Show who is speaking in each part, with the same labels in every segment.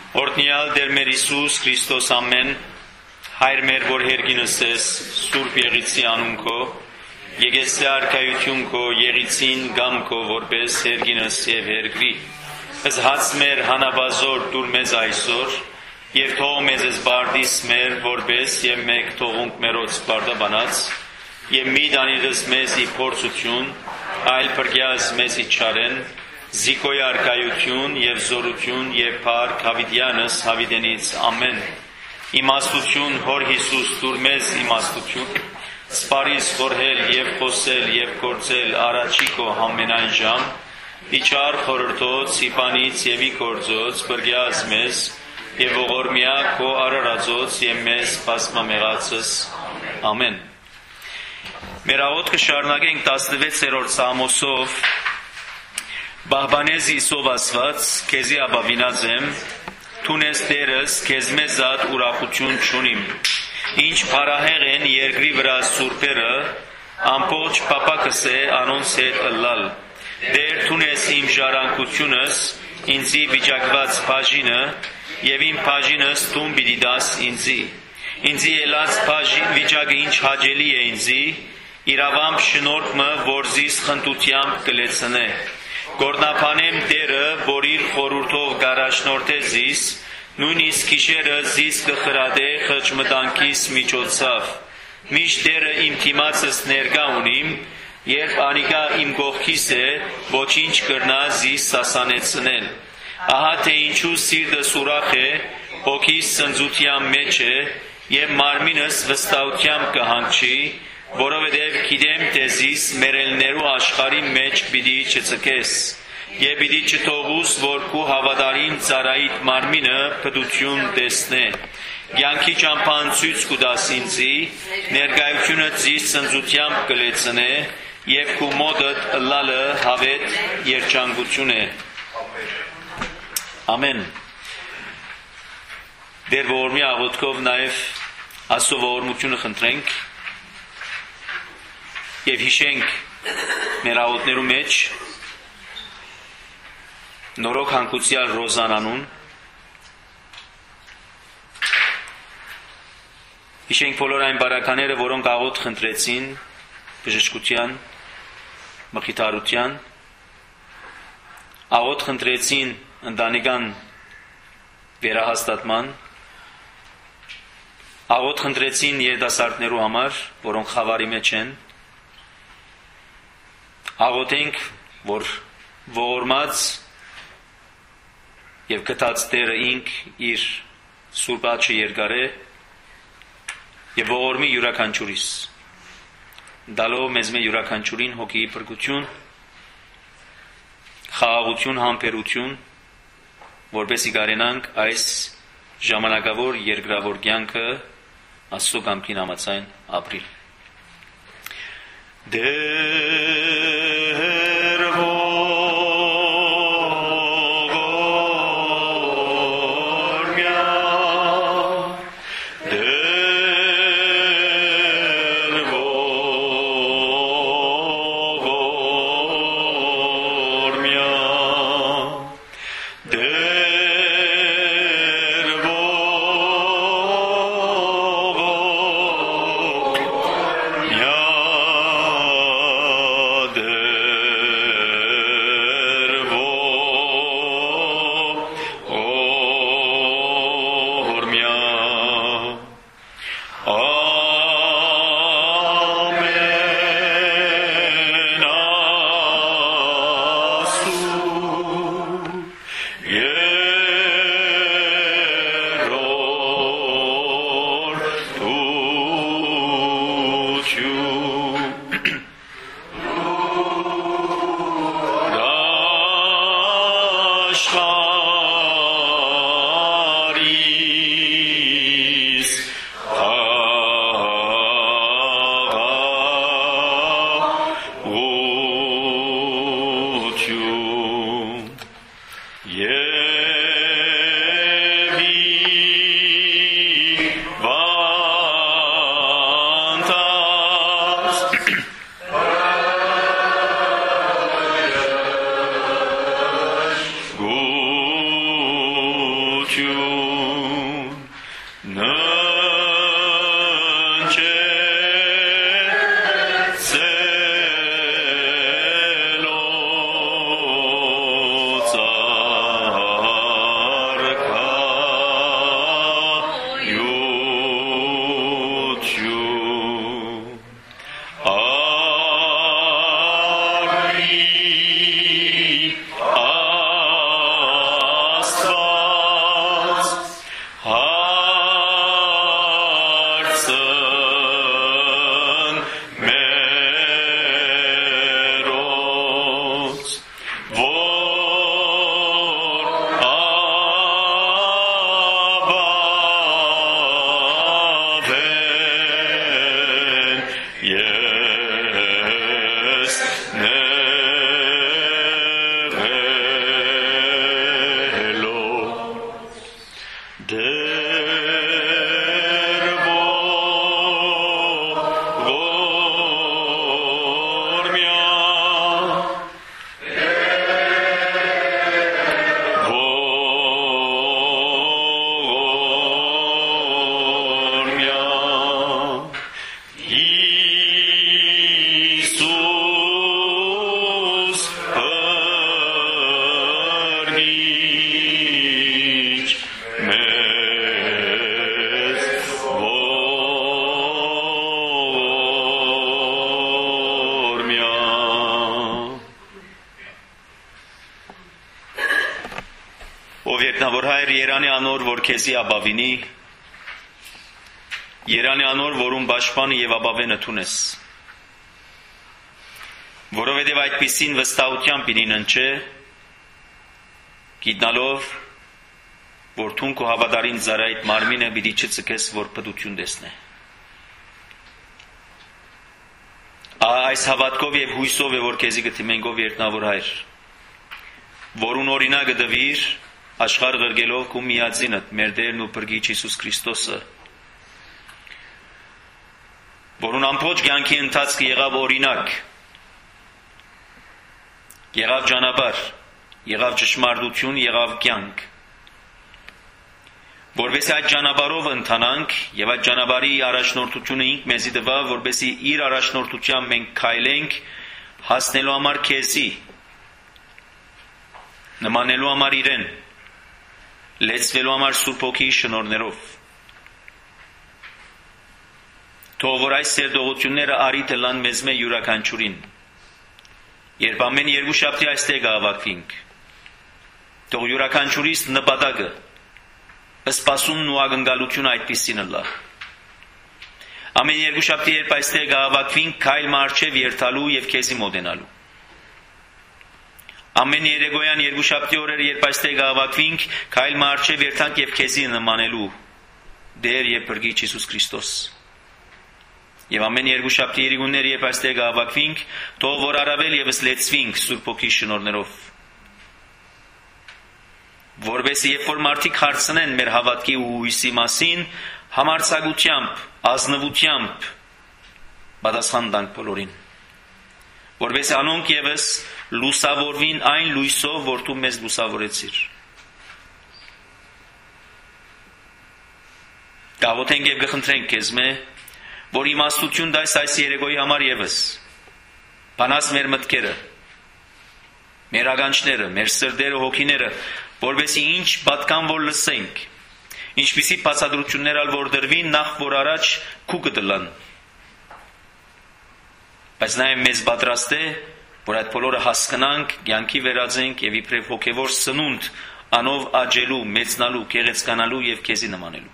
Speaker 1: Օրհնյալ Տեր մեր Հիսուս Քրիստոս ամեն, Հայր մեր, որ հերգինս ես, Սուրբ Եղիցի անուն քո, եկեցի արքայություն քո, Եղիցին գամ քո, որպես հերգինս եւ հերգրի, ըս հաց մեր հանաբազոր դուր մեզ այսօր, եւ թող մեզ ես բարդիս մեր, որպես եւ մեկ թողունք մերոց բարդաբանած, եւ մի դանիրս մեզ ի փորձություն, այլ փրկյաս մեզ ի չարեն, Զիկոյ արքայություն եւ զորություն եւ փառք Հավիդյանս Հավիդենից ամեն։ Իմաստություն հոր Հիսուս դուր մեզ իմաստություն, սպարիս խորհել եւ խոսել եւ գործել առաջիկո համենայն ժամ, իջար խորհրդոց իբանից եւ ի գործոց բրգյաս մեզ եւ ողորմյա քո արարածոց եւ մեզ բազմամեղածս ամեն։ Մեր աղոթքը շարունակենք 16-րդ Սամոսով Բահբանեզ Իսով ասված, քեզի աբավինած եմ, թունես Տերս, քեզ մեզատ ուրախություն չունիմ, ինչ փարահեղ են երկրի վրա սուրբերը, ամբողջ պապակս է անոնց հետ ըլլալ, Տեր թունես իմ ժառանգությունս, ինձի վիճակված բաժինը, եւ իմ բաժինս տուն պիտի դաս ինձի ելած վիճակը ինչ հաճելի է ինձի, իրավամբ շնորհքը, որ զիս խնդությամբ կլեցնե, Գորնապանեմ Տերը, որ իր խորհուրդով գարաշնորհ է զիս, նույնիսկ գիշերը զիս կխրադե խճմտանքիս միջոցով, միշտ Տերը իմ թիմացս ներկա ունիմ, երբ անիկա իմ կողքիս է, ոչինչ կրնա զիս սասանեցնել, ահա թե ինչու սիրտս ուրախ է, հոգիս սնձության մեջ է, եւ մարմինս վստահությամբ կհանգչի, որովհետև գիտեմ թե զիս մերելներու աշխարհի մեջ պիտի չծկես, եւ պիտի չթողուս, որ քու հավատարիմ ծառայիդ մարմինը փդություն տեսնե, կյանքի ճամփան ցույց կտաս ինձի, ներկայությունը զիս սնձությամբ կլեցնե, եւ քու մոտդ ըլլալը հավետ երջանկություն է։ Ամեն։ Դեր ողորմի աղոթքով նաեւ Աստծո ողորմությունը խնդրենք եւ հիշենք մեր աղոթներու մեջ նորոգ հանգուցյալ Ռոզանանուն, հիշենք բոլոր այն բարակաները, որոնք աղոթ խնդրեցին բժշկության, մխիթարության, աղոթ խնդրեցին ընտանեկան վերահաստատման, աղոթ խնդրեցին երիտասարդներու համար, որոնք խավարի մեջ են, աղոթենք, որ ողորմած եւ գտած Տերը ինք իր սուրբ աջը երկարե եւ ողորմի յուրաքանչյուրիս, դալով մեզ մե յուրաքանչյուրին հոգի փրկություն, խաղաղություն, համբերություն, որպեսզի կարենանք այս ժամանակավոր երկրավոր կյանքը Աստծո կամքին համաձայն ապրիլ։ Որ հայր Երանի անոր, որ քեզի աբավինի, Երանի անոր, որում պաշտպանը եւ աբավենը թունես, որովհետեւ այդպիսին վստահությամբ իրին ընչե, գիտնալով, որ թունք ու հավատարիմ զարայիդ մարմինը պիտի չծկես, որ պտություն տեսնե։ Այս հավատքով եւ հույսով է, որ քեզի գտիմենքով երտնավոր հայր, որուն օրինակը դվիր, աշխարհ գրգելով քու միածինդ մեր Տերն ու Փրկիչ Հիսուս Քրիստոսը, որուն ամբողջ կյանքի ընթացքը եղավ օրինակ, եղավ ճանապարհ, եղավ ճշմարտություն, եղավ կյանք, որովհետեւ այդ ճանապարհով ընթանանք եւ այդ ճանապարհի առաջնորդությունը ինք մեզի տվավ, որովհետեւ իր առաջնորդությամբ մենք քայլենք հասնելու համար քեզի, նմանելու համար իրեն, լեցվելու համար Սուրբ Հոգիի շնորհներով։ Թող որ այս սերտողությունները արիթ լան մեզ մե յուրաքանչյուրին, երբ ամեն երկուշաբթի այստեղ գավակվինք, թող յուրաքանչյուրիս նպատակը, սպասումն ու ակնկալությունը այդպիսին լա։ Ամեն երկուշաբթի երբ այստեղ գավակվինք, քայլ մարչև երթալու եւ քեզի մոտենալու։ Ամեն երեկոյան երկուշաբթի օրերը երբ այստեղ գավակվինք, քայլ մարչև երթանք եւ քեզի նմանելու Տեր եւ Փրկիչ Հիսուս Քրիստոս։ Եվ ամեն երկուշաբթի երեկոներ երբ այստեղ գավակվինք, թող որ առավել եւս լեցվինք Սուրբ Հոգի շնորհներով։ Որովհետեւ երբ որ մարդիկ հարցնեն մեր հավատքի ու հույսի մասին, համարձակությամբ, ազնվությամբ պատասխան տանք բոլորին։ Որովհետեւ անոնք եւս լուսավորվին այն լույսով, որ դու մեզ լուսավորեցիր։ Գաղութենք եւ գխնդրենք քեզ մե, որ իմաստություն տաս այս երեկոյի համար եւս։ Բանաս մեր մտքերը, մեր ականջները, մեր սրտերը, հոգիները, որովհետեւ ինչ պատկան որ լսենք, ինչպիսի բացատրություններ ալ որ դրվին նախ որ առաջ քու կդլան։ Բայց նաեւ մեզ պատրաստ է, որ այդ բոլորը հասկանանք, կյանքի վերածենք եւ իբրև հոգեվոր սնունդ անով աճելու, մեծնալու, գեղեցկանալու եւ քեզի նմանելու։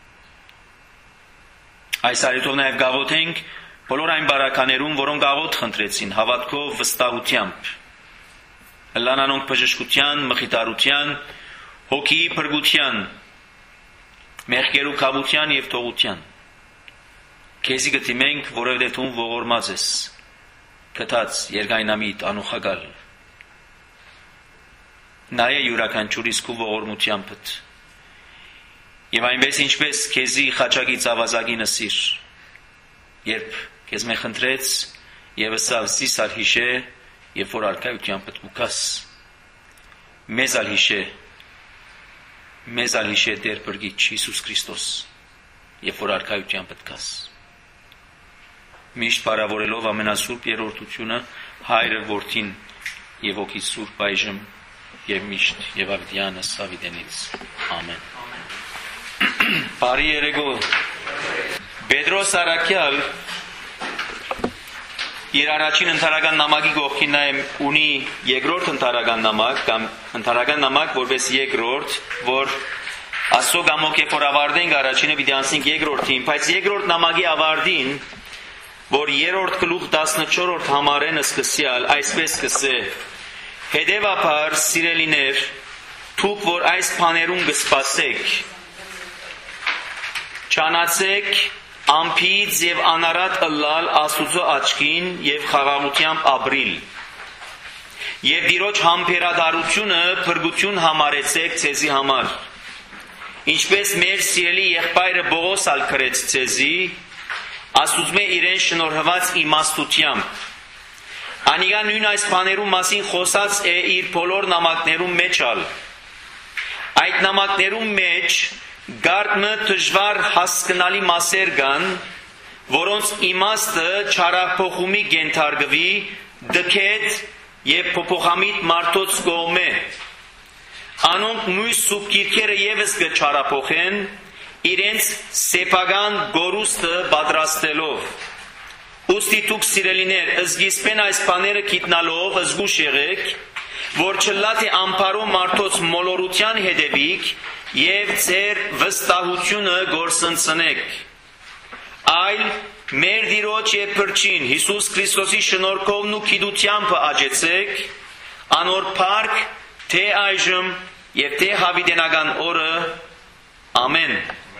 Speaker 1: Այս արիթով նաեւ գաղութենք բոլոր այն բարականերուն, որոնք աղոթ խնդրեցին հավատքով, վստահությամբ, լանանոնք բժշկության, մխիթարության, հոգիի փրկության, մեղքերու կավության եւ թողության։ Քեզի գտիմենք, որովհետեւ դու ողորմած ես, կթած երկայնամիտ անուխագալ։ Նայե յուրաքանչյուրիս քու ողորմությանդ։ Եվ այնպես ինչպես քեզի խաչակից ավազագինը սիր, երբ քեզ մե խնդրեց եւ ասավ սիսալ հիշե, երբ որ արքայությանդ կուքաս, մեզ ալ հիշե, մեզ ալիշե Տեր Բրգիչ Հիսուս Քրիստոս, երբ որ արքայության պետքաս։ Միշտ բարավորելով ամենասուրբ երրորդությունը Հայրը Որդին եւ Հոգի Սուրբ այժմ եւ միշտ եւ աղդյանս Սավիդենից ամեն։ Բարի երեկո։ Պետրոս Արաքյալ իր առաջին ընթարական նամակի կողքին ունի երկրորդ ընթարական նամակ կամ ընթարական նամակ որպես երկրորդ, որ Աստծո գամոք երբ որ ավարտենք առաջինը պիտի անցնենք երկրորդին, բայց երկրորդ նամակի ավարտին, որ երրորդ գլուխ 14-րդ համարեն սկսյալ այսպես կսե. Հետևաբար սիրելիներ, դուք որ այս բաներուն կսպասեք, չանացեք ամփից եւ անարատ ըլլալ Աստուծո աչքին եւ խաղաղությամբ ապրիլ։ Եվ Տիրոջ համբերատարությունը փրկություն համարեցեք ցեզի համար։ Ինչպես մեր սիրելի եղբայրը Բողոս ալ քրեց ցեզի, Աստուծո իրեն շնորհված իմաստությամբ։ Անիգա նույն այս բաներու մասին խոսած է իր բոլոր նամակներում մեջ ալ։ Այդ նամակներում մեջ գարդմը դժվար հասկանալի մասեր կան, որոնց իմաստը չարախփոխումի կենթարկվի դքետ եւ փոփոխամիտ մարդոց կողմէ։ Անոնք մույս սուբ գիրքերը եւս կչարափոխեն իրենց սեփական գորուստը պատրաստելով։ Ուստի դուք սիրելիներ, ըսգիսպեն այս բաները գիտնալով զգուշ եղեք, որ չլա թե ամբարո մարդոց մոլորության հետևիք եւ ձեր վստահությունը գործընծնեք։ Այլ մեր Տիրոջ եւ Փրկին Հիսուս Քրիստոսի շնորհքովն ու գիտությամբ աճեցեք, անոր փառք թե այժմ եւ թե հավիտենական օրը ամեն։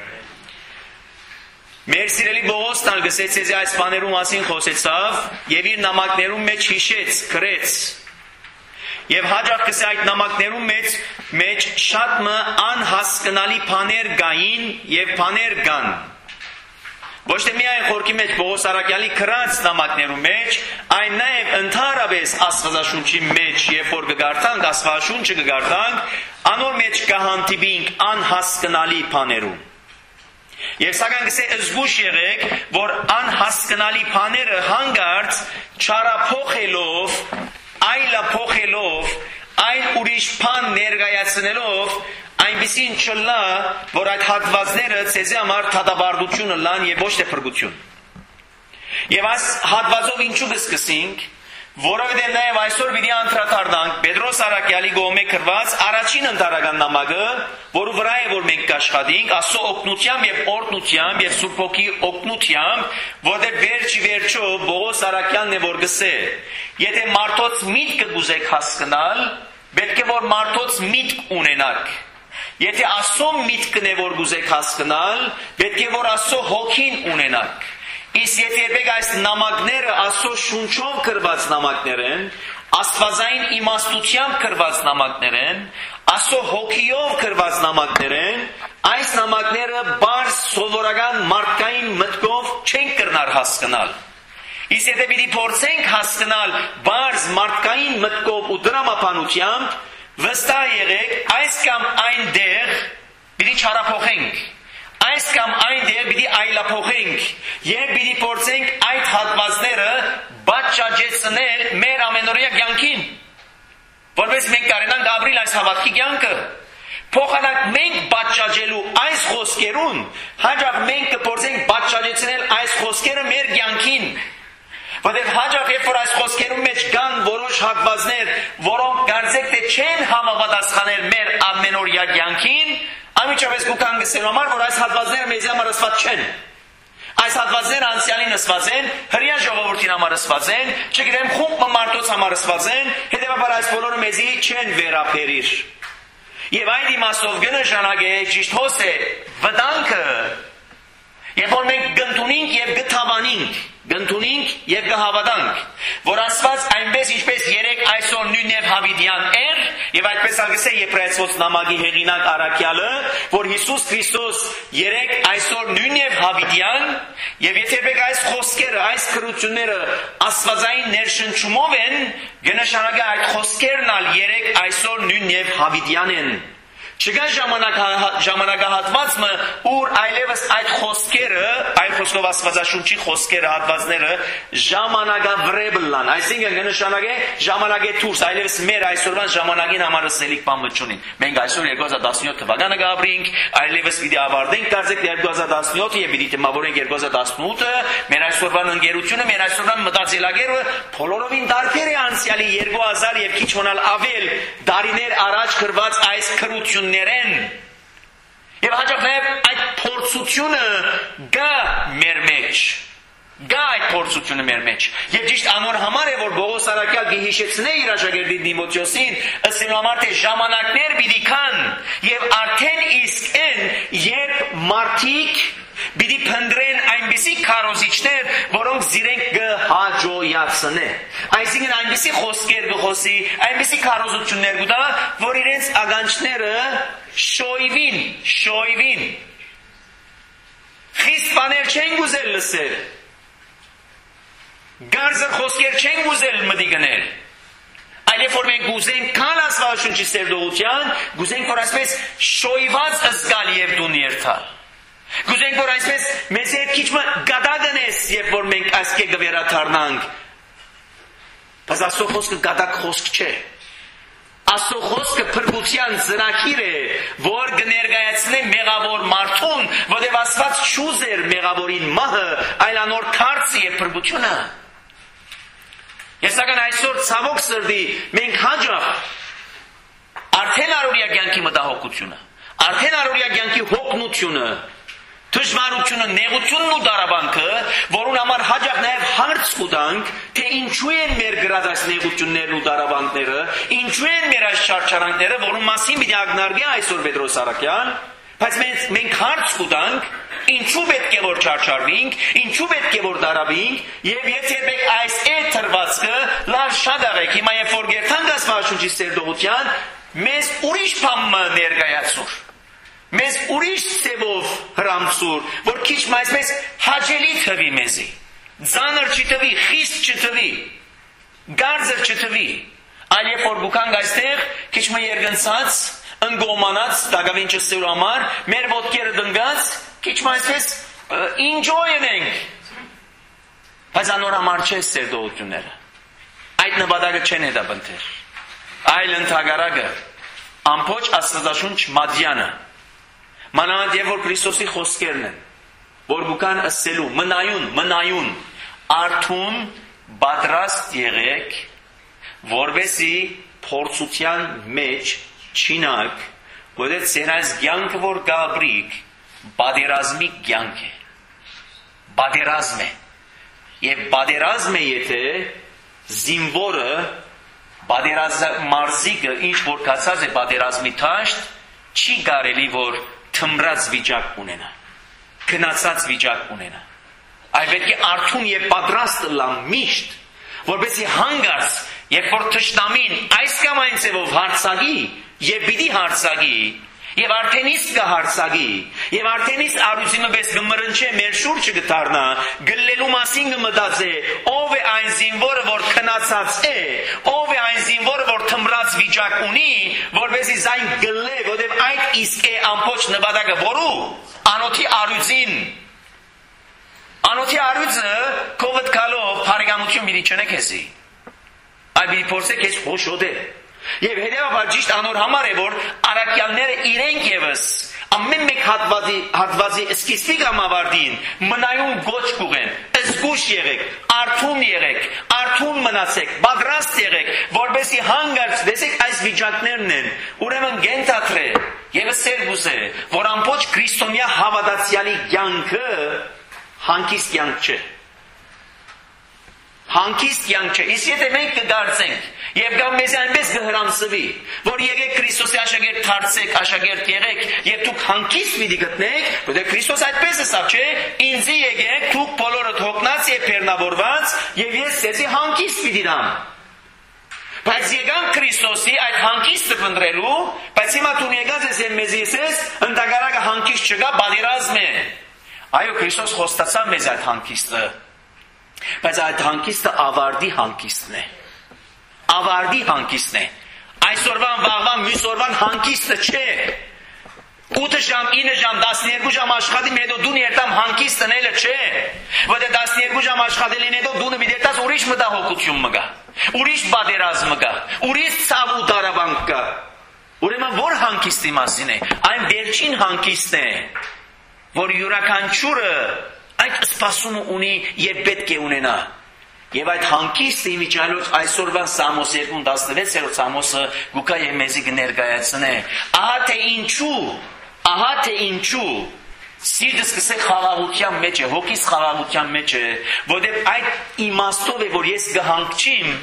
Speaker 1: Մեր սիրելի Բողոս տալ գսեց այս բաներու մասին խոսեցավ եւ իր նամակներում մեջ հիշեց, գրեց։ Եվ հաջող կսե այդ նամակներում մեջ շատ մը անհասկանալի բաներ կային եւ բաներ կան։ Ոչ թե միայն խորքի մեջ Պողոս Արաքյալի գրած նամակներում մեջ, այն նաեւ ընդհանրապես Աստվածաշունչի մեջ, երբ որ կգարտանք Աստվածաշունչը կգարտանք, անոր մեջ կհանդիպենք անհասկանալի բաներում։ Եվ սակայն կսե զգուշ եղեք, որ անհասկանալի բաները հանգարց չարափոխելով, այլափոխելով, այլ ուրիշ բան ներկայացնելով, այնպիսին չլա, որ այդ հատվածները ցեզի համար թադաբարդությունը լան եւ ոչ թե փրկություն։ Եվ այս հատվածով ինչու կսկսենք, որովհետեւ նաեւ այսօր պիտի անդրադառնանք Պետրոս Արաքյալի կողմէ գրված առաջին ընթարական նամակը, որը վրա է որ մենք կաշխատենք Աստծո օգնությամբ եւ օրհնությամբ եւ Սուրբ Հոգի օգնությամբ, որտեղ վերջո Պողոս Արաքյալն է որ գսե. Եթե մարդոց միտքը գուզեք հասկանալ, պետք է որ մարդոց միտք ունենաք։ Եթե Աստծո միտքն է որ գուզեք հասկանալ, պետք է որ Աստծո հոգին ունենաք։ Իսկ եթե երբեք այս նամակները Աստծո շունչով գրված նամակներ են, աստվածային իմաստությամբ գրված նամակներ են, Աստծո հոգիով գրված նամակներ են, այս նամակները բարձ սովորական մարդկային մտքով չեն կրնար հասկանալ։ Իսկ եթե պիտի փորձենք հասկանալ բարձ մարդկային մտքով ու դրամապանությամբ, վստահ եղեք, այս կամ այնտեղ պիտի չարափոխենք, այս կամ այնտեղ պիտի այլափոխենք եւ պիտի փորձենք այդ հատվածները բացաճեցնել մեր ամենօրյա կյանքին, որպես մենք կարենանք ապրել այս հավատքի կյանքը։ Փոխանակ մենք բացաճելու այս խոսքերուն, հաջող մենք կփորձենք բացաճեցնել այս խոսքերը մեր կյանքին։ Որտեղ հաջող երբ որ այս խոսքերում մեջ կան որոշ հատվածներ, որոնք կարծեք թե չեն համապատասխանել մեր ամենօրյա կյանքին, անմիջապես կուքան գսելու համար, որ այս հատվածները մեզ համար ասված չեն։ Այս հատվածները անցյալին ասված են, հրեա ժողովրդին համար ասված են, չգիտեմ խումբ մարդոց համար ասված են, հետևաբար այս բոլորը մեզի չեն վերաբերիր։ Եվ այդ իմաստով կնշանակե ճիշտ հոսե վտանգը, երբ որ մենք գնդունենք եւ գթավանենք, գնդունենք եւ կհավատանք, որ Աստված այնպես ինչպես երեք այսօր նույնև հավիտյան էր, եւ այդպես ալգսե Եբրայեցոց նամակի հեղինակ Արաքյալը, որ Հիսուս Քրիստոս երեք այսօր նույնև հավիտյան, եւ եթե այս խոսքերը, այս քրությունները աստվածային ներշնչումով են, կնշանակե այդ խոսքերն ալ երեք այսօր նույնև հավիտյան են։ Չկա ժամանակահատվածը, ուր այլևս այդ խոսքերը, այլ խոսքով Աստվածաշունչի խոսքերը, հատվածները ժամանակավրեպլան, այսինքն կնշանակե ժամանակե դուրս, այլևս մեր այսօրվան ժամանակին համար սելիկ բան մտչունին։ Մենք այսօր 2017 թվականը գաբրինք, այլևս պիտի ավարտենք դարձեք 2017 եւ պիտի թեմավորենք 2018-ը, մեր այսօրվան ընկերությունը, մեր այսօրվան մտածելակերպը բոլորովին տարբեր է անցյալի 2000 եւ քիչ մնալ ավել դարիներ առաջ գրված այս քրություններեն։ Եվ հաջող նաև այդ փորձությունը գա մեր մեջ։ Գա այդ փորձությունը մեր մեջ։ Եվ ճիշտ անոր համար է, որ Պողոս Արաքյալ գիհիշեցնե իր աշակերտի Դիմոթեոսին, ըստ համար թե ժամանակներ պիտի կան, եւ արդեն իսկ են, երբ մարդիկ պիտի փնտրեն այնպիսի քարոզիչներ, որոնք զիրենք կհաջողացնե։ Այսինքն այնպիսի խոսքեր կխոսի, այնպիսի քարոզություններ կտա, որ իրենց ագանչները շոյվին։ Խիստ բաներ չեն գուզել լսել։ Գարզր խոսքեր չեն գուզել մտի գնել։ Այլև որ մենք գուզենք կան Աստվածաշունչի սերտողության, գուզենք որ այսպես շոյված զգալ եւ դուն երթալ։ Գուզենք որ այսպես մեզ հետ քիչ գադագնես, երբ որ մենք այսքե գվերաթարնանք։ Բայց Աստծո խոսքը գադակ խոսք չէ։ Աստծո խոսքը փրկության ծրագիր է, որ կներկայացնե մեղավոր մարդուն, որտեղ Աստված չուզեր մեղավորին մահը, այլ անոր քարծի է փրկությունը։ Ես սակայն այսօր ցավոք սրտի մենք հաջող արդեն առօրյա կյանքի մտահոգությունը, արդեն առօրյա կյանքի հոգնությունը, դժվարությունը, նեղությունն ու դարաբանքը, որուն համար հաջող նաև հարց կտանք, թե ինչու են մեր գրած նեղություններն ու դարաբանքները, ինչու են մեր այս չարչարանքները, որուն մասին պիտի ակնարկի այսօր Պետրոս Արաքյան, բայց մենք հարց կտանք, ինչու պետք է որ չարչարվենք, ինչու պետք է որ դարաբենք, եւ եթե մենք այս թրվածքը լավ շատ աղեք, հիմա երբ որ գերտանք Աստվածաշունչի սերտողության, մեզ ուրիշ բան ներկայացուր։ Մեզ ուրիշ ծևով հրամցուր, որ քիչ այսպես հաճելի թվի մեզի, ձանր չթվի, խիստ չթվի, գարձր չթվի, այլ երբ որ գուքանք այստեղ, քիչ երգնցած, ընգոմանած, դագավին չսելու համար, մեր ոտքերը դնգած, քիչ այսպես ինջոյն ենք, բայց անոր համար չէ սերտողությունները, այդ նպատակը չեն հետապնդել, այլ ընդհակառակը, ամբողջ Աստվածաշունչ մատյանը, մանավանդ եւ որ Քրիստոսի խոսքերն են, որ գուքան ասելու, մնայուն, արթուն պատրաստ եղեք, որովհետեւ փորձության մեջ չինակ, որովհետեւ ցերայս կյանքը որ գաբրիկ, բادرազմի կյանք է, բادرազմ է, եւ բادرազմ է եթե զինվորը, բادرազմ մարզիկը ինչ որ կացած է բادرազմի տաշտ, չի կարելի որ թմրած վիճակ ունենա, քնացած վիճակ ունենա, այլ պետք է արթուն եւ պատրաստ լամ միշտ, որպեսզի հանգարց, երբ որ թշնամին այս կամ այն ձևով հարցակի եւ պիտի հարցակի, եւ արդեն իսկ կհարցակի, եւ արդեն իսկ արույցի պես կմրնչե մեր շուրջը կդառնա, գլելու մասին կմտածե, ով է այն զինվորը որ քնացած է, ով է այն զինվորը որ թմրած վիճակ ունի, որպեսզի զայն գլե, որտեղ այդ իսկ է ամբողջ նպատակը, որու անոթի արույցին, անոթի արույցը կովդ կալով բարեկամություն մի չնե քեզի, այլ մի փորձեք ես հոշոտե, եւ հետեւաբար ճիշտ անոր համար է որ արաքյալները իրենք եւս ամեն մեկ հատվածի սկիզբի կամ ավարտին մնայուն գոչ կուղեն, զգուշ եղեք, արթուն մնացեք, պատրաստ եղեք, որպեսզի հանգարց դեսեք այս վիճակներն են, ուրեմն գենթակրե եւս սերգուս է, որ ամբողջ քրիստոնյա հավատացյալի կյանքը հանգիստ կյանք չէ։ Հանգիստ կյանք չէ, իսկ եթե մենք կդարձենք եւ կամ մեզ այնպես կհրամսվի, որ եկեք Քրիստոսի աշակերտ դարձեք, աշակերտ եղեք եւ դուք հանգիստ պիտի գտնեք, որտեղ Քրիստոս այդպես ասավ, չէ, ինձի եկեք, դուք բոլորը հոգնած եւ բեռնավորված եւ ես ձեզի հանգիստ պիտի դամ։ Բայց եկան Քրիստոսի այդ հանգիստը փնտրելու, բայց հիմա դու եկած ես եւ մեզ ասես, ընդհանրակը հանգիստ չկա, բادرազմ է։ Այո, Քրիստոս խոստացավ մեզ այդ հանգիստը։ Բայց այդ հանգիստը ավարտի հանգիստն է։ Ավարտի հանգիստն է։ Այսօրվան, վաղվան, մյուս օրվան հանգիստը չէ։
Speaker 2: 8 ժամ, 9 ժամ, 12 ժամ աշխատիմ հետո դու ներտամ հանգիստ տնելը չէ։ Որտե 12 ժամ աշխատելին հետո դու նվիրտաս ուրիշ մտահոգություն մգա, ուրիշ բادرազմ մգա, ուրիշ ցավ ու դարավանք կա։ Ուրեմն որ հանգիստի մասին է, այն վերջին հանգիստն է, որ յուրաքանչյուրը այդ սպասումը ունի եւ պետք է ունենա։ Եվ այդ հանգիստի միջալոց այսօրվան Սամոս 2:16 Սամոսը գուկա եւ մեզի կներկայացնե։ Ահա թե ինչու սիրտս կսե խաղաղության մեջ է, հոգիս խաղաղության մեջ է, որտեղ այդ իմաստով է, որ ես կհանգչիմ,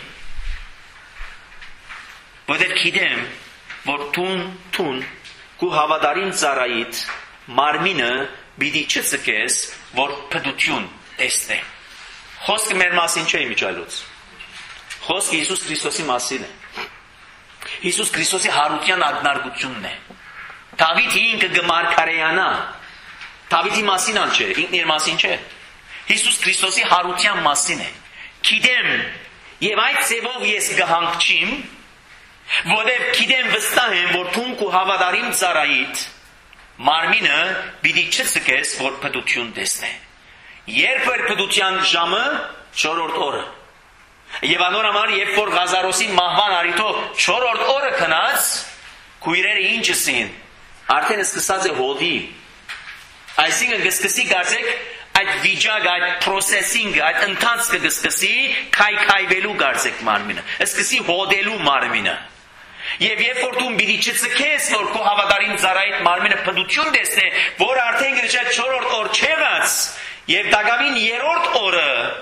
Speaker 2: որտեղ գիտեմ, որ թուն քու հավատարիմ ծառայիդ մարմինը պիտի չծկես, որ փդություն տեսնե։ Խոսքը մեր մասին չէ իմիջալոց։ Խոսքը Հիսուս Քրիստոսի մասին է։ Հիսուս Քրիստոսի հարության ակնարկությունն է։ Դավիթը ինքը գմարգարեանա։ Դավիթի մասին ան չէ, ինքն իր մասին չէ։ Հիսուս Քրիստոսի հարության մասին է։ Գիտեմ, եւ այդ ձևով ես կհանգչիմ, որովհետեւ գիտեմ վստահ եմ, որ թունք ու հավատարիմ ծառայիդ մարմինը պիտի չծկես, որ փդություն տեսնե։ Երբ որ փդության ժամը 4-րդ օրը։ Եվ անորամար երբ որ Ղազարոսի մահվան արիթով 4-րդ օրը քնած, քույրերը ինչսին, արդեն սկսած է հոդի։ Այսինքն կսկսի կարծեք այդ վիճակ, այդ processing, այդ ընթացքը կսկսի քայքայվելու կարծեք մարմինը, սկսի հոդելու մարմինը։ Եվ երբ որ դու պիտի չծկես, որ քո հավատարիմ ծառայիդ մարմինը փդություն տեսնե, որ արդեն գրչա 4-րդ օր չեղած, եւ դակավին 3-րդ օրը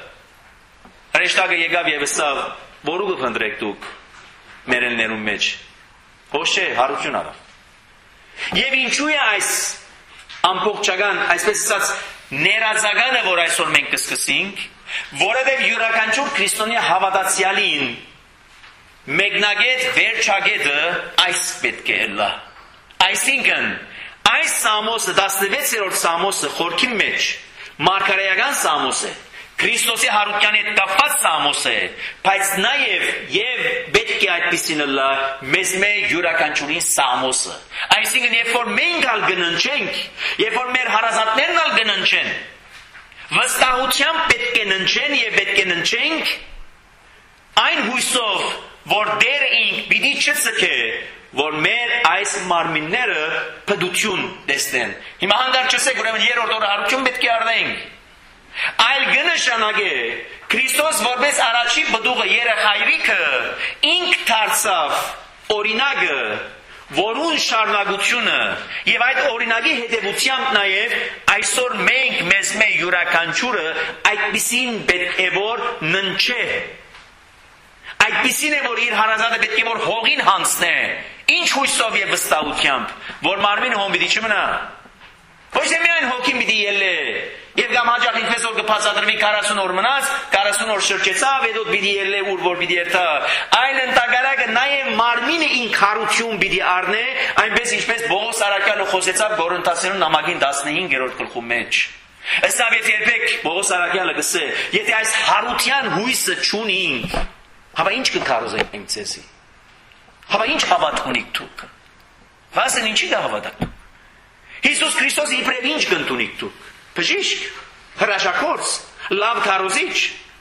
Speaker 2: հրեշտակը եկավ եւ ասավ, որու կփնտրեք դուք մերելներում մեջ։ Հոշե հարություն արավ։ Եվ ինչու է այս ամբողջական, այսպես ասած, ներածականը, որ այսօր մենք կսկսենք, որովհետեւ յուրաքանչյուր քրիստոնյա հավատացյալին մեկնագետ վերջագետը այս պետք է լա։ Այսինքն այս Սամոսը 16-րդ Սամոսը խորքի մեջ մարգարեական Սամոս է, Քրիստոսի հարության հետ կապված Սամոս է, բայց նաև եւ պետք է այդպիսին լա մեզ յուրաքանչյուրին Սամոսը։ Այսինքն երբ որ մենք ալ գննչենք, երբ որ մեր հարազատներն ալ գննչեն, վստահությամբ պետք է ննչեն եւ պետք է ննչենք այն հույսով, որ Տերը ինք պիտի չծկե, որ մեր այս մարմինները փդություն տեսնեն։ Հիմա հանդարտ չսեք, ուրեմն 3-րդ օրը հարություն պետք է առնենք։ Այլ կնշանակե Քրիստոս որպես առաջի բդուղը երեխայրիկը ինք դարձավ օրինակը, որուն շարունակությունը եւ այդ օրինակի հետեւությամբ նաեւ այսօր մենք մեզ յուրաքանչյուրը այդպիսին պետք է որ ննչե։ Այդպիսին է որ իր հարազատը պետք է որ հողին հանցնե։ Ինչ հույսով եւ վստահությամբ, որ մարմինը հոմբիդի չմնա։ Ոչ թե միայն հոգին պիտի ելե, եւ կամ հաջող ինքնես որ կփածադրվի 40 օր մնաց, 40 օր շրջեցավ, հետո պիտի ելե ուր որ պիտի երթա։ Այլ ընդհանրակը նաեւ մարմինը ինք հարություն պիտի առնե, այնպես ինչպես Պողոս Արաքյալը խոսեցավ Կորինթացիներուն նամակին 15-րդ գլխում մեջ։ Ըստ երբեք Պողոս Արաքյալը գսե, եթե այս հարության հույսը չունենք, հավա ինչ կքարոզենք մենք ցեսի։ Հավա ինչ հավատ ունիք դուք։ Վասն ինչի դա հավատաք։ Հիսուս Քրիստոս իբրև ինչ կընտունիք դուք։ Բժիշկ, հրաշագործ, լավ քարոզիչ։